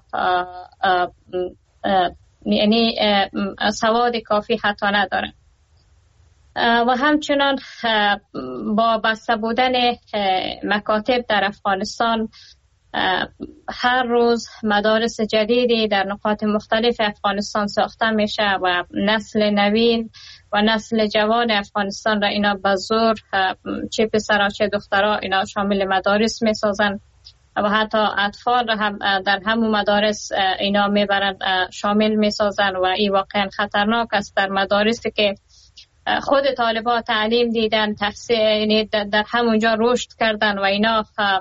یعنی سواد کافی حتی ندارن و همچنان با بسته بودن مکاتب در افغانستان هر روز مدارس جدیدی در نقاط مختلف افغانستان ساخته میشه و نسل نوین و نسل جوان افغانستان را اینا به زور، چه پسرها چه دخترها، اینا شامل مدارس میسازن و حتی اطفال را هم در همون مدارس اینا میبرن شامل میسازن و این واقعا خطرناک است. در مدارسی که خود طالبان تعلیم دیدن، تحصیل در همونجا رشد کردن و اینا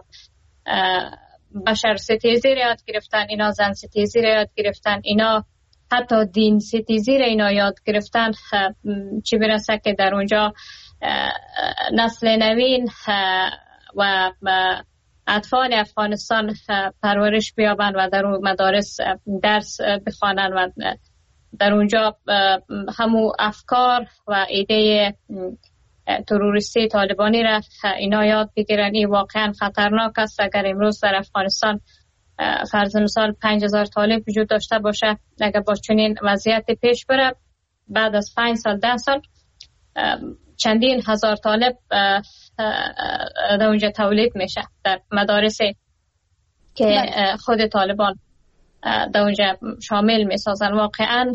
بشر ستیزی را یاد گرفتن، اینا زن ستیزی را یاد گرفتن، اینا حتی دین ستیزی را اینا یاد گرفتن، چی برسه که در اونجا نسل نوین و اطفال افغانستان پرورش بیابن و در اون مدارس درس بخوانن و در اونجا همو افکار و ایده تروریستی طالبانی را اینا یاد بگیرن. این واقعا خطرناک است. اگر امروز در افغانستان فرض مثال 5000 طالب وجود داشته باشه، اگر با چنین وضعیت پیش بره، بعد از 5 سال 10 سال چندین هزار طالب در اونجا تولید میشه در مدارسی که خود طالبان در اونجا شامل میسازن. واقعا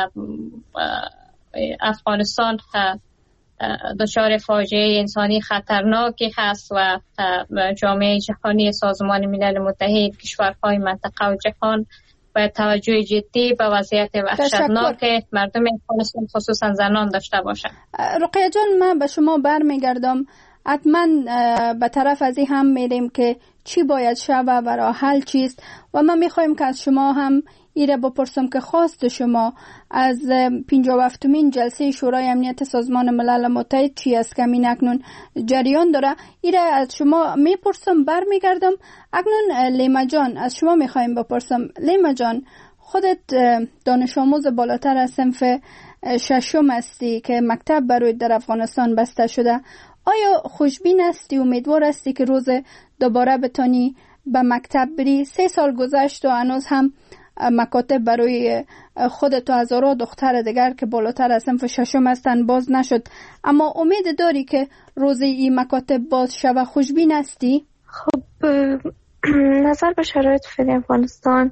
افغانستان دچار فاجعه انسانی خطرناکی هست و جامعه جهانی، سازمان ملل متحد، کشورهای منطقه و جهان باید توجه جدی به وضعیت وحشتناک مردم افغانستان خصوصا زنان داشته باشند. رقیه جان، من به شما برمیگردم. حتما به طرف از این هم میریم که چی باید شود و راه حل چیست و من میخوایم که از شما هم ایره بپرسم که خواست شما از 57مین جلسه شورای امنیت سازمان ملل متحد چی است که همین اکنون جریان داره. ایره از شما میپرسم، برمیگردم. اکنون لیما جان، از شما میخوایم بپرسم. لیما جان، خودت دانش آموز بالاتر از صنف 6 هستی که مکتب برای در افغانستان بسته شده. آیا خوشبین هستی، امیدوار هستی که روز دوباره بتانی به مکتب بری؟ 3 سال گذشت و هنوز هم مکاتب برای خودت و هزارها دختر دیگر که بالاتر از صنف ششم هستند باز نشد، اما امید داری که روز این مکاتب باز شود؟ خوشبین هستی؟ خب نظر به شرایط فعلی افغانستان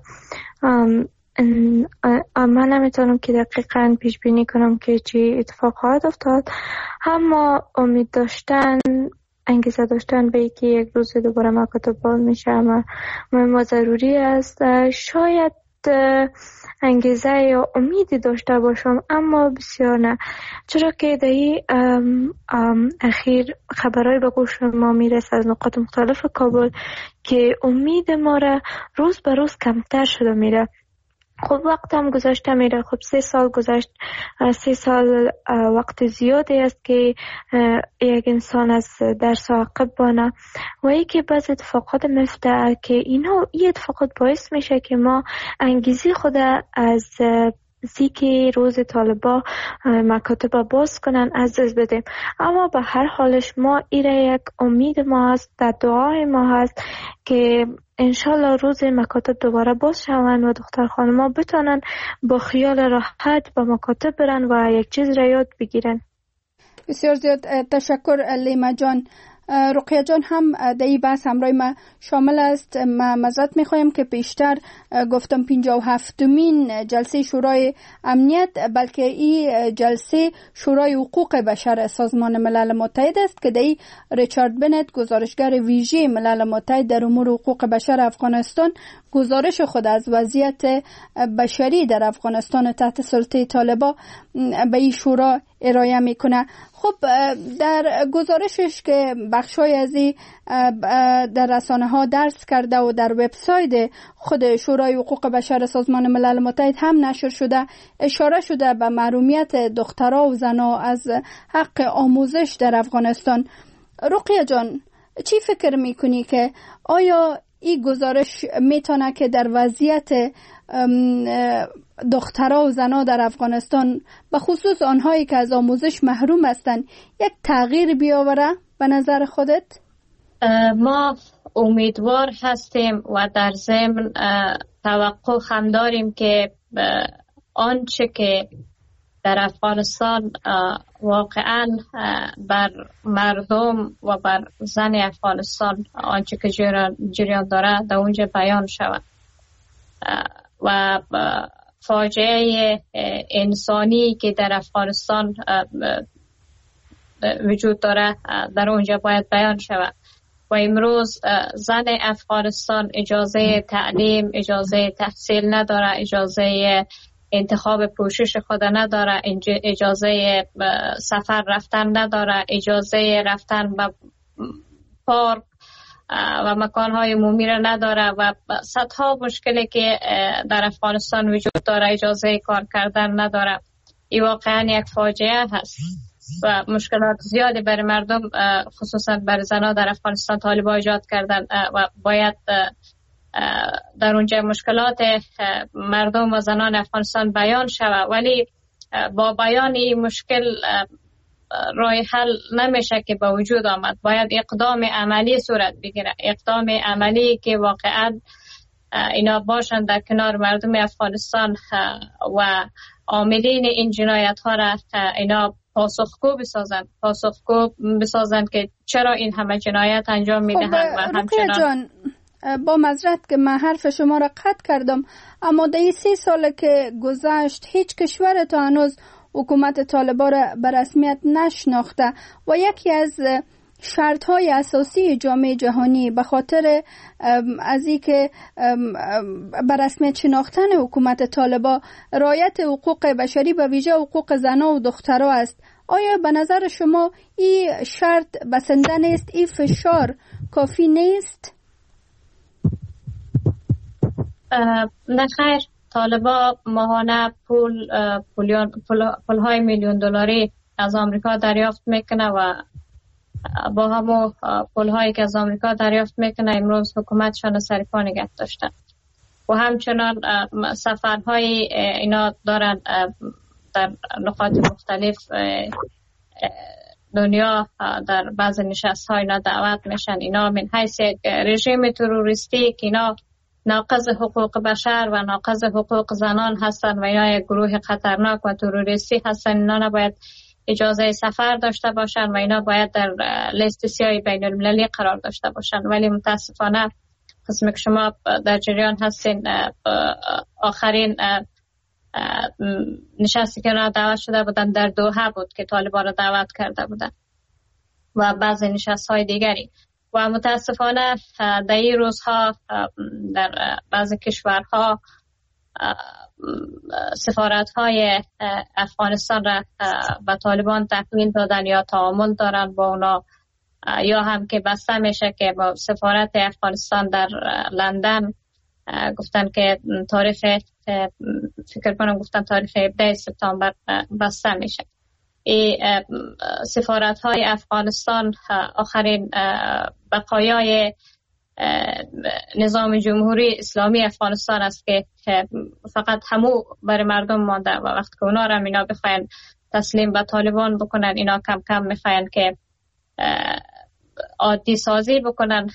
من نمیتونم که دقیقاً پیش بینی کنم که چی اتفاق خواهد افتاد، اما امید داشتن، انگیزه داشتن به اینکه یک روز دوباره مکاتب باز میشه مهم و ضروری است. شاید انگیزه یا امیدی داشته باشم اما بسیار نه، چرا که دهی اخیر خبرهای به گوش ما میرسه از نقاط مختلف کابل که امید ما را روز به روز کمتر شده میره. خب وقت هم گذشته میره، خب 3 سال گذشت، 3 سال وقت زیادی است که یک انسان از درس عقب بانه و ای که بعض اتفاقات میفته که این اتفاقات باعث میشه که ما انگیزی خود از که روز طالبا مکاتب باز کنن از دست بدیم. اما به هر حالش ما ایره یک امید ما هست، در دعای ما هست که انشالله روز مکاتب دوباره باز شوند و دختر خانما بتونن با خیال راحت به مکاتب برن و یک چیز را یاد بگیرن. بسیار زیاد تشکر لیما جان. رقیه جان هم در این بحث همراه ما شامل است. ما معذرت میخوایم که پیشتر گفتم 57مین جلسه شورای امنیت، بلکه این جلسه شورای حقوق بشر سازمان ملل متحد است که در این ریچارد بنت گزارشگر ویژه ملل متحد در امور حقوق بشر افغانستان گزارش خود از وضعیت بشری در افغانستان تحت سلطه طالبان به این شورا ارائه میکنه. خب در گزارشش که بخشای از این در رسانه ها درس کرده و در وبسایت خود شورای حقوق بشر سازمان ملل متحد هم نشر شده، اشاره شده به محرومیت دخترها و زنها از حق آموزش در افغانستان. رقیه جان، چی فکر میکنی که آیا این گزارش میتونه که در وضعیت دخترها و زنها در افغانستان به خصوص آنهایی که از آموزش محروم هستند یک تغییر بیاوره به نظر خودت؟ ما امیدوار هستیم و در ضمن توقع هم داریم که آنچه که در افغانستان واقعا بر مردم و بر زن افغانستان آنچه که جریان داره در اونجا بیان شود و فاجعه انسانی که در افغانستان وجود داره در اونجا باید بیان شود. و امروز زن افغانستان اجازه تعلیم، اجازه تحصیل نداره، اجازه انتخاب پوشش خود نداره، اجازه سفر رفتن نداره، اجازه رفتن به پارک و مکانهای عمومی را نداره و صدها مشکلی که در افغانستان وجود داره، اجازه کار کردن نداره. این واقعا یک فاجعه هست و مشکلات زیادی برای مردم خصوصا برای زنها در افغانستان طالبان ایجاد کردن و باید در اونجا مشکلات مردم و زنان افغانستان بیان شود، ولی با بیان این مشکل راه حل نمیشه که به وجود آمد. باید اقدام عملی صورت بگیره، اقدام عملی که واقعا اینا باشن در کنار مردم افغانستان و عاملین این جنایت ها را اینا پاسخگو بسازن که چرا این همه جنایت انجام میدهند. و همچنان با معذرت که من حرف شما را قطع کردم، اما در این 3 سال که گذشت هیچ کشور تا هنوز حکومت طالبان را به رسمیت نشناخته و یکی از شرط‌های اساسی جامعه جهانی به خاطر از اینکه به رسمیت شناختن حکومت طالبان رعایت حقوق بشری به ویژه حقوق زنان و دخترها است. آیا به نظر شما این شرط بسنده نیست؟ این فشار کافی نیست؟ نه خیر، طالبان ماهانه پولهای میلیون دلاری از آمریکا دریافت میکنه و با همون پولهایی که از آمریکا دریافت میکنه امروز حکومتشان سر پا نگه داشتن و همچنان سفرهای اینا دارن در نقاط مختلف دنیا در بعض نشست های اینا دعوت میشن. اینا من حیث رژیم تروریستی که اینا ناقض حقوق بشر و ناقض حقوق زنان هستند و اینا یک گروه خطرناک و تروریستی هستند. اینا نباید اجازه سفر داشته باشند و اینا باید در لیست سیاه بین المللی قرار داشته باشند. ولی متاسفانه قسمی که شما در جریان هستین، آخرین نشستی که اونا دعوت شده بودن در دوحه بود که طالبان را دعوت کرده بودن و بعضی نشست های دیگری. و متاسفانه در این روزها در بعضی کشورها سفارت های افغانستان را به طالبان تحویل دادن یا تعامل دارن با اونا، یا هم که بسته میشه که با سفارت افغانستان در لندن گفتن که تاریخ 17 سپتامبر بسته میشه. سفارت های افغانستان آخرین بقایای نظام جمهوری اسلامی افغانستان است که فقط همو برای مردم مانده و وقت که اونا را اینا بخواین تسلیم به طالبان بکنن، اینا کم کم میخواین که عادی سازی بکنن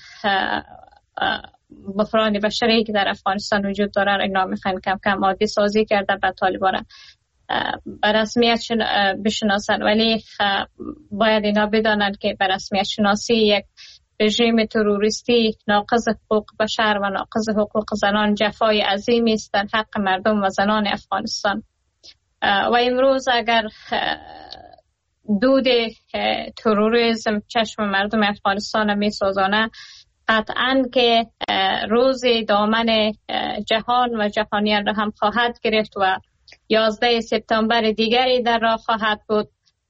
بحران بشری که در افغانستان وجود داره. اینا میخواین کم کم عادی سازی کرده به طالبان به رسمیت بشناسن، ولی باید اینا بدانند که به رسمیت شناسی یک رژیم تروریستی ناقض حقوق بشر و ناقض حقوق زنان جفای عظیمی است در حق مردم و زنان افغانستان. و امروز اگر دود تروریسم چشم مردم افغانستان می سوزانه، قطعاً که روز دامن جهان و جهانیان را هم خواهد گرفت و 11 سپتامبر دیگری در راه خواهد بود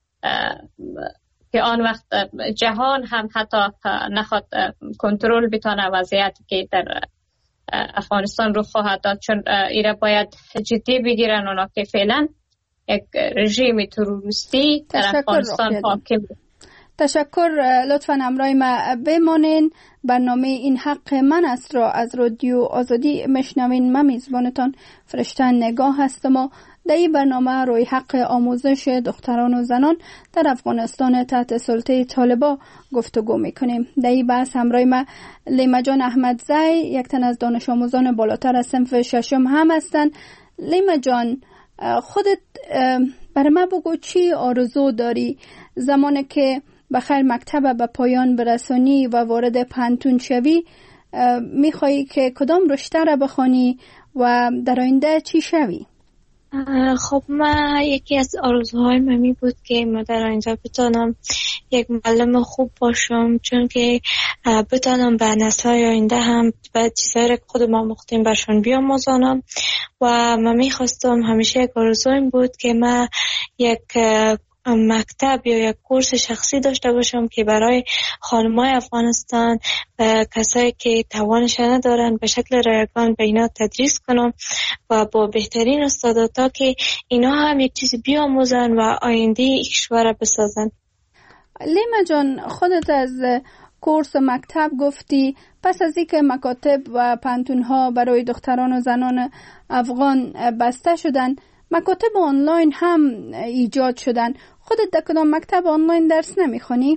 که آن وقت جهان هم حتی نخواد کنترل بتونه وضعیتی که در افغانستان رو خواهد داد، چون ایره باید جدی بگیرن اونا که فعلا یک رژیم تروریستی در افغانستان حاکم. تشکر. لطفاً همراه ما بمانین. برنامه این حق من است را از رادیو آزادی میشنوین. من میزبانتان فرشته نگاه هستم و در این برنامه روی حق آموزش دختران و زنان در افغانستان تحت سلطه طالبان گفتگو میکنیم. در این بحث همراه ما لیما جان احمدزی، یک تن از دانش آموزان بالاتر از صنف ششم هم هستند. لیما جان، خودت برای ما بگو چی آرزو داری زمانی که بخیر مکتب به پایان برسانی و وارد پانتون شوی؟ میخوایی که کدام رشته را بخوانی و در آینده چی شوی؟ خب من یکی از آرزوهای من می بود که من در آینده بتانم یک معلم خوب باشم، چون که بتانم به نسل‌های آینده هم به چیزایی که خود ما مختیم برشان بیاموزانم. و من میخواستم، همیشه یک آرزویم بود که من یک مکتب یا یک کورس شخصی داشته باشم که برای خانم‌های افغانستان و کسایی که توانش ندارن به شکل رایگان به اینا تدریس کنم و با بهترین استادا تا که اینا هم یک چیزی بیاموزن و آینده کشور را بسازن. لیما جان، خودت از کورس مکتب گفتی. پس از اینکه مکاتب و پانتون‌ها برای دختران و زنان افغان بسته شدن، مکاتب آنلاین هم ایجاد شدن. خودت در کدام مکتب آنلاین درس نمیخونی؟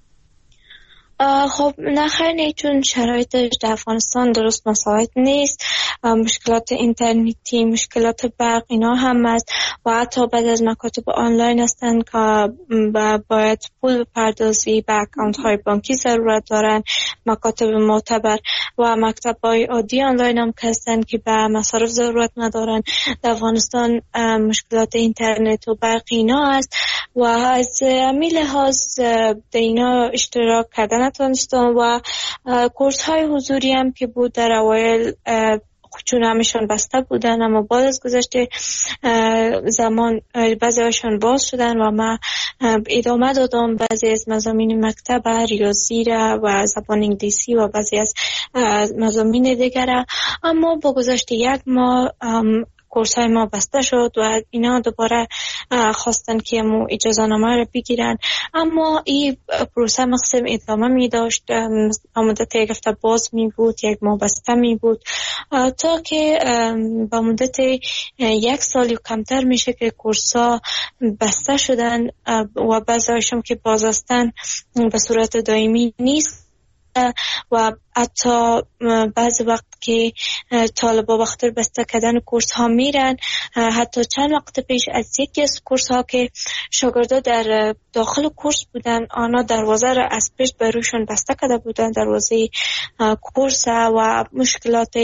خب نه خیلی، چون شرایطش در افغانستان درست مساعد نیست. مشکلات اینترنتی، مشکلات برق اینا هم هست و حتی بعد از مکاتب آنلاین هستن که باید پول بپردازی، به اکانت های بانکی ضرورت دارن، مکاتب معتبر و مکتب های عادی آنلاین هم که هستن که به مصارف ضرورت ندارن. در افغانستان مشکلات اینترنت و برق اینا هست و از همین لحاظ در اینا اشتراک کردن نتونستم و کورس های حضوری هم که بود در اوایل چون همیشون بسته بودن، اما بعد از گذشته زمان بعضی هاشون باز شدن و من ادامه دادم بعضی از مضامین مکتب، ریاضی را و زبان انگلیسی و بعضی از مضامین دیگر. اما با گذشته یک ماه کورس های ما بسته شد و اینا دوباره خواستن که مو اجازه نامه رو بگیرن، اما این پروسه مقصد ادامه می داشت. مدت یک هفته باز می بود، یک ماه بسته می بود تا که با مدت یک سال یا کمتر میشه که کورس ها بسته شدن و بعضی هاشون که باز هستن به صورت دائمی نیست و حتی بعضی وقت که طالبا وقت بسته کردن کورس ها میرن، حتی چند وقت پیش از یکی از کورس ها که شاگردا در داخل کورس بودن، آنها دروازه را از پشت بروشون بسته کرده بودن، دروازه کورس، و مشکلات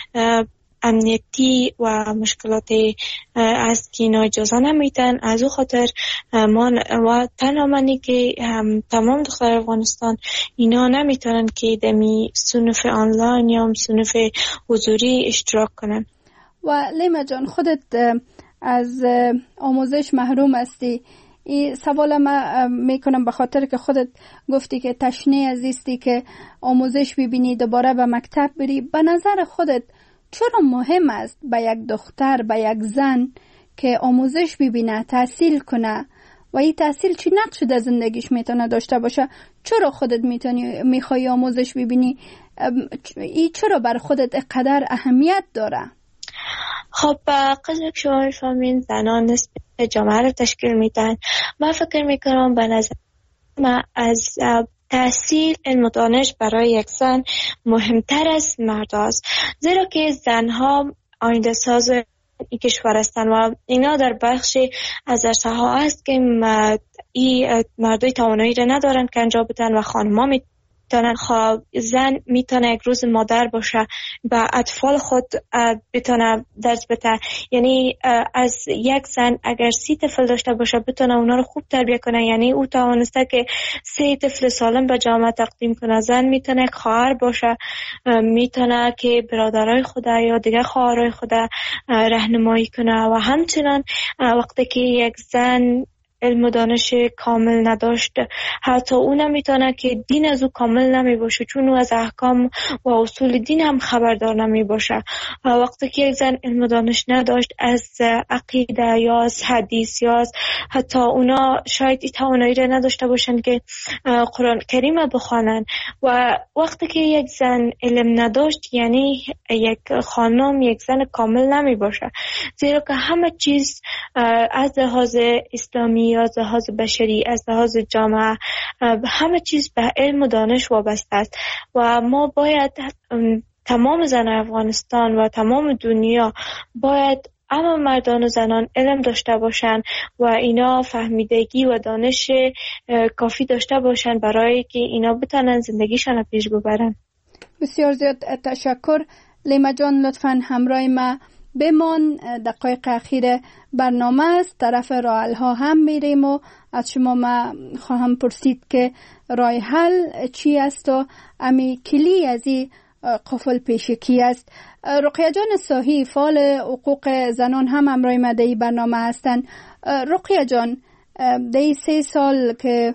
امنیتی و مشکلات از که اینا اجازه نمیدن. از او خاطر ما و تنها منی که تمام دختر افغانستان اینا نمیتونن که دمی صنف آنلاین یا صنف حضوری اشتراک کنن. و لیما جان، خودت از آموزش محروم هستی. این سوال ما میکنم به خاطر که خودت گفتی که تشنه عزیزی که آموزش ببینی، دوباره به مکتب بری. به نظر خودت چرا مهم است به یک دختر، به یک زن که آموزش ببینه، تحصیل کنه و این تحصیل چی نقش در زندگیش میتونه داشته باشه؟ چرا خودت میخوای آموزش ببینی؟ این چرا بر خودت اقدر اهمیت داره؟ خب قدر که شما میفهمین زنان نسبت جامعه رو تشکیل میدن. من فکر میکنم به نظر من از تحصیل علم و دانش برای یک زن مهمتر از مرد است، زیرا که زنها آینده ساز این کشور هستند و اینا در بخش از عرصه ها است که مردای توانایی را ندارن که انجام بدن و خانم‌ها میتونن. زن میتونه یک روز مادر باشه، به اطفال خود بتونه درس بده. یعنی از یک زن اگر 30 طفل داشته باشه بتونه اونا رو خوب تربیت کنه، یعنی او توانسته که 3 طفل سالم به جامعه تقدیم کنه. زن میتونه خواهر باشه، میتونه که برادرای خود یا دیگه خواهرای خود راهنمایی کنه. و همچنان وقتی که یک زن علم و دانش کامل نداشت، حتی اون میتونه که دین از او کامل نمی باشه، چون او از احکام و اصول دین هم خبردار نمی باشه. وقتی که یک زن علم و دانش نداشت از عقیده یا از حدیث یا از حتی اونا شاید این توانایی را نداشته باشن که قرآن کریم بخوانن. و وقتی که یک زن علم نداشت، یعنی یک خانم، یک زن کامل نمی باشه، زیرا که همه چیز از لحاظ اسلامی، از لحاظ بشری، از لحاظ جامعه، همه چیز به علم و دانش وابسته است. و ما باید تمام زن افغانستان و تمام دنیا باید اما مردان و زنان علم داشته باشن و اینا فهمیدگی و دانش کافی داشته باشن برای که اینا بتونن زندگیشان پیش ببرن. بسیار زیاد تشکر. لیما جان، لطفاً همراه ما بمان. دقایق اخیر برنامه است، طرف راه حل ها هم میریم و از شما ما خواهم پرسید که راه حل چی است و امی کلی از این قفل پیش کی است. رقیه جان صاحی، فعال حقوق زنان، هم همراه ما در این برنامه هستند. رقیه جان، در 3 سال که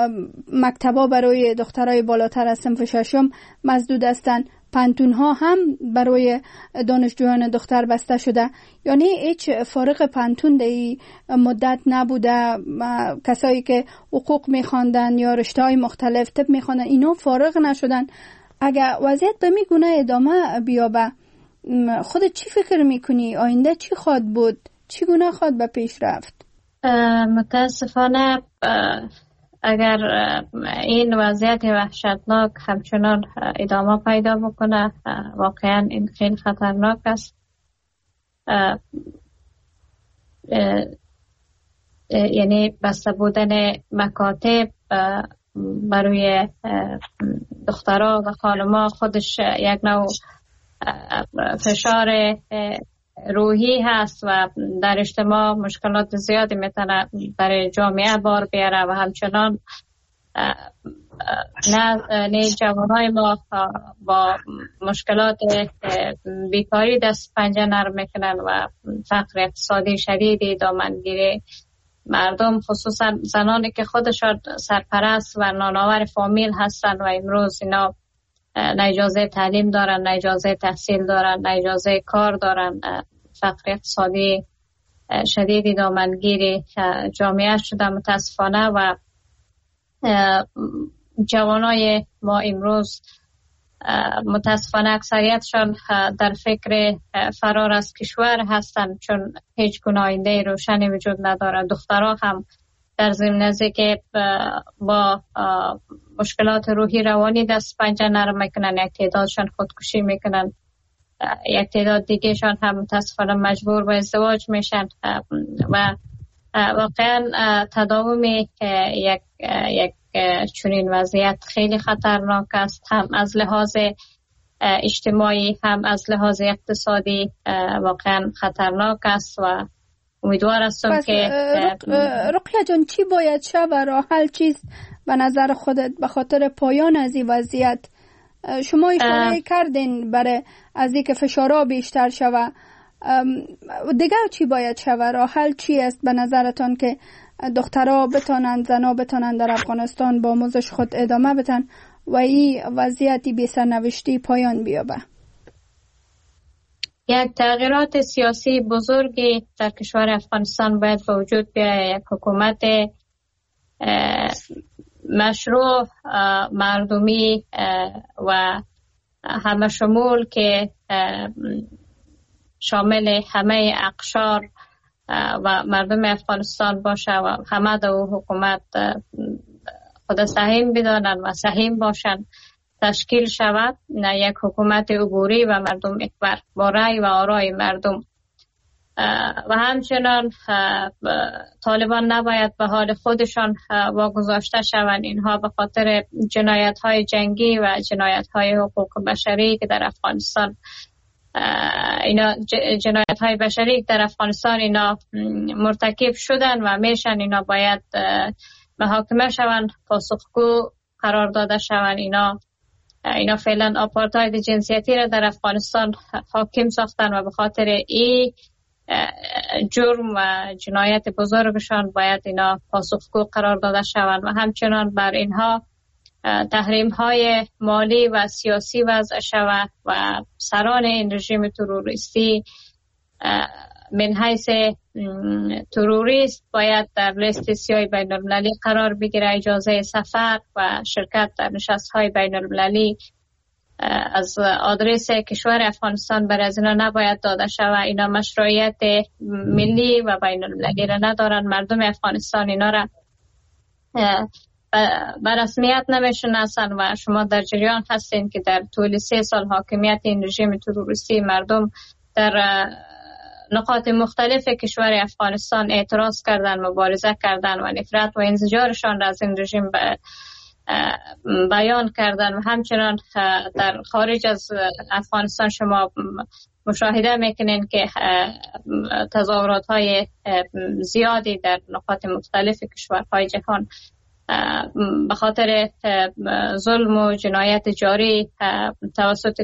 مکتبا برای دخترای بالاتر از صنف 6 مسدود هستند، پانتون ها هم برای دانشجویان دختر بسته شده، یعنی هیچ فارغ پانتون در این مدت نبوده. کسایی که حقوق میخواندن یا رشته های مختلف طب میخواندن اینا فارغ نشدن. اگر وضعیت به می گونه ادامه بیابه، خودت چی فکر میکنی؟ آینده چی خواهد بود؟ چی گونه خواهد به پیش رفت؟ متاسفانه اگر این وضعیت وحشتناک همچنان ادامه پیدا بکنه، واقعا این خیلی خطرناک است. یعنی بسته بودن مکاتب برای دخترها و خانم‌ها خودش یک نوع فشار روحی هست و در اجتماع مشکلات زیادی میتونه برای جامعه بار بیاره. و همچنان نه جوانای ما با مشکلات بیکاری دست پنجه نرم میکنن و فقر اقتصادی شدیدی دامنگیری مردم، خصوصا زنانی که خودشان سرپرست و نانآور فامیل هستن و امروز اینا نه اجازه تعلیم دارن، نه اجازه تحصیل دارن، نه اجازه کار دارن. فقر اقتصادی شدیدی دامنگیری جامعه شده متاسفانه. و جوانای ما امروز متاسفانه اکثریتشان در فکر فرار از کشور هستند، چون هیچ گونه آینده روشنی وجود نداره. دخترها هم در ضمن که با مشکلات روحی روانی دست پنجه نرم میکنن، یک تعدادشان خودکشی میکنن، یک تعداد دیگهشان هم متاسفانه مجبور به ازدواج میشن و واقعا تداوم یک چنین وضعیت خیلی خطرناک است، هم از لحاظ اجتماعی هم از لحاظ اقتصادی واقعا خطرناک است و امیدوار هستم که رقیه جان چی باید شه و راه حل چیست به نظر خودت به خاطر پایان از این وضعیت؟ شما اشاره کردین برای از اینکه فشارها بیشتر شوه، دیگر چی باید شوه؟ راه حل چی است به نظرتان که دخترها بتانند، زنها بتانند در افغانستان با آموزش خود ادامه بدن و این وضعیتی بی سرنوشتی پایان بیابه؟ یک تغییرات سیاسی بزرگی در کشور افغانستان باید به وجود بیاید. یک حکومت مشروع، مردمی و همه شمول که شامل همه اقشار و مردم افغانستان باشه و همه دو حکومت خود سهیم بدانند و سهیم باشند تشکیل شود یک حکومت عبوری و مردم محور با رأی و آرای مردم. و همچنان طالبان نباید به حال خودشان واگذاشته شوند. اینها به خاطر جنایت‌های جنگی و جنایت‌های حقوق بشری که در افغانستان جنایت‌های بشری که در افغانستان اینا مرتکب شدن و میشن، اینا باید محاکمه شوند، پاسخگو قرار داده شوند. اینا فعلا آپارتاید جنسیتی را در افغانستان حاکم ساختن و به خاطر این جرم و جنایت بزرگشان باید اینا پاسخگو قرار داده شوند و همچنان بر اینها تحریم های مالی و سیاسی وضع شود و سران این رژیم تروریستی من حیث تروریست باید در لیست سیاه بین المللی قرار بگیره. اجازه سفر و شرکت در نشست های بین المللی از آدرس کشور افغانستان برای از اینا نباید داده شود. اینا مشروعیت ملی و بین المللی را ندارن. مردم افغانستان اینا را به رسمیت نمیشناسن و شما در جریان هستین که در طول 3 سال حاکمیت این رژیم تروریستی مردم در نقاط مختلف کشور افغانستان اعتراض کردن، مبارزه کردن و نفرت و انزجارشان را از این رژیم بیان کردن و همچنان در خارج از افغانستان شما مشاهده میکنین که تظاهرات های زیادی در نقاط مختلف کشورهای جهان به خاطر ظلم و جنایت جاری توسط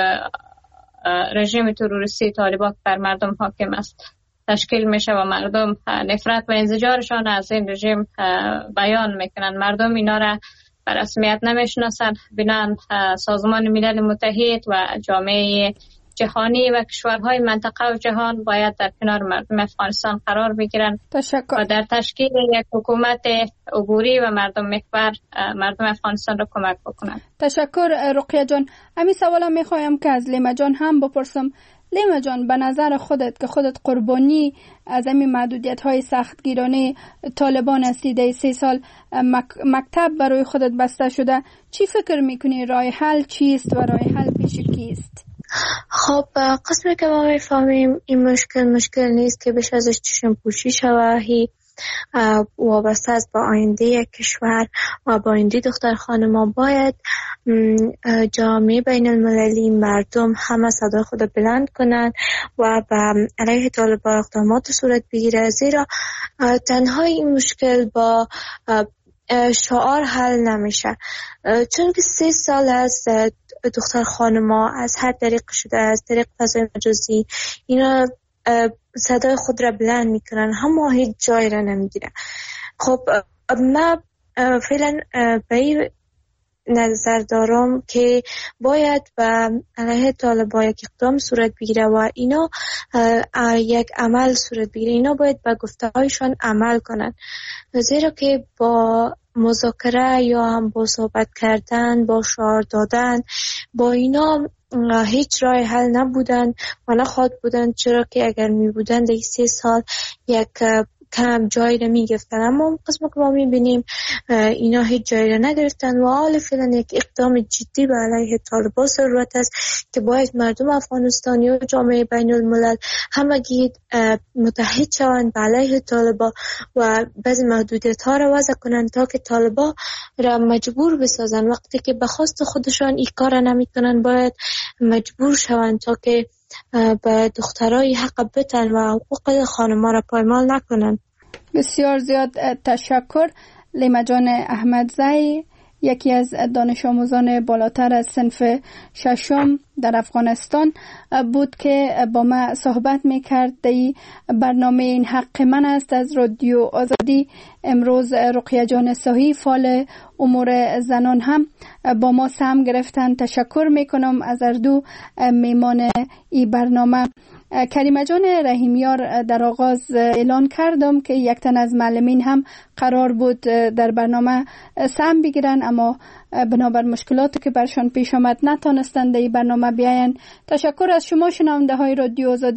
رژیم تروریستی طالبان بر مردم حاکم است تشکیل میشه و مردم نفرت و انزجارشان از این رژیم بیان میکنن. مردم اینا را به رسمیت نمیشناسن. بنان سازمان ملل متحد و جامعه جهانی و کشورهای منطقه و جهان باید در کنار مردم افغانستان قرار بگیرن و در تشکیل یک حکومت عبوری و مردم محور مردم افغانستان را کمک بکنن. تشکر رقیه جان. همین سوالا میخوایم که از لیما جان هم بپرسم. لیما جان، به نظر خودت که خودت قربانی از این محدودیت های سختگیرانه طالبان هستی، 3 سال مکتب برای خودت بسته شده، چی فکر میکنی راه حل چیست و راه حل پیش کیست؟ خب قسمی که ما میفهمیم این مشکل نیست که بشه ازش چشم پوشی شوه، وابسته است با آینده کشور و با آینده دختر خانما. باید جامعه بین المللی، مردم همه صدای خود بلند کنند و به علیه طالبان اقدامات صورت بگیره، زیرا تنها این مشکل با شعار حل نمیشه، چون که 3 سال از دختر خانما از هر طریق شده، از طریق فضای مجازی اینا صدای خود را بلند میکنن، اما هیچ جای را نمیگیره. خب من فعلا به این نظر دارم که باید به علیه طالبان یک اقدام صورت بگیره و اینا یک عمل صورت بگیره. اینا باید به گفته هایشان عمل کنن، زیرا که با مذاکره یا هم با صحبت کردن، با شعار دادن، با اینا هیچ راه حل نبودن و نخواهد بودن، چرا که اگر می بودن در 3 سال یک کم جای را میگرفتن، اما قسم که ما میبینیم اینا هیچ جای را نگرفتن و حال فعلا یک اقدام جدی به علیه طالبان ضرورت است که باید مردم افغانستانی و جامعه بین الملل همگی متحد شوند به علیه طالبان و بعضی محدودیت ها را وضع کنند تا که طالبان را مجبور بسازن. وقتی که به خواست خودشان این کار نمیکنن باید مجبور شوند تا که به دخترای حق بتن و حقوق خانم‌ها را پایمال نکنن. بسیار زیاد تشکر. لیما جان احمدزی، یکی از دانش آموزان بالاتر از صنف ششم در افغانستان بود که با ما صحبت میکرد. در برنامه این حق من است از رادیو آزادی. امروز رقیه جان صحیح فعال امور زنان هم با ما سهم گرفتن. تشکر میکنم از هر دو میمان این برنامه. کریمه جان رحیمیار، در آغاز اعلان کردم که یک تن از معلمین هم قرار بود در برنامه سهم بگیرن، اما بنابر مشکلاتی که برشان پیش آمد نتانستند در این برنامه بیاین. تشکر از شما شنونده های رادیو آزادی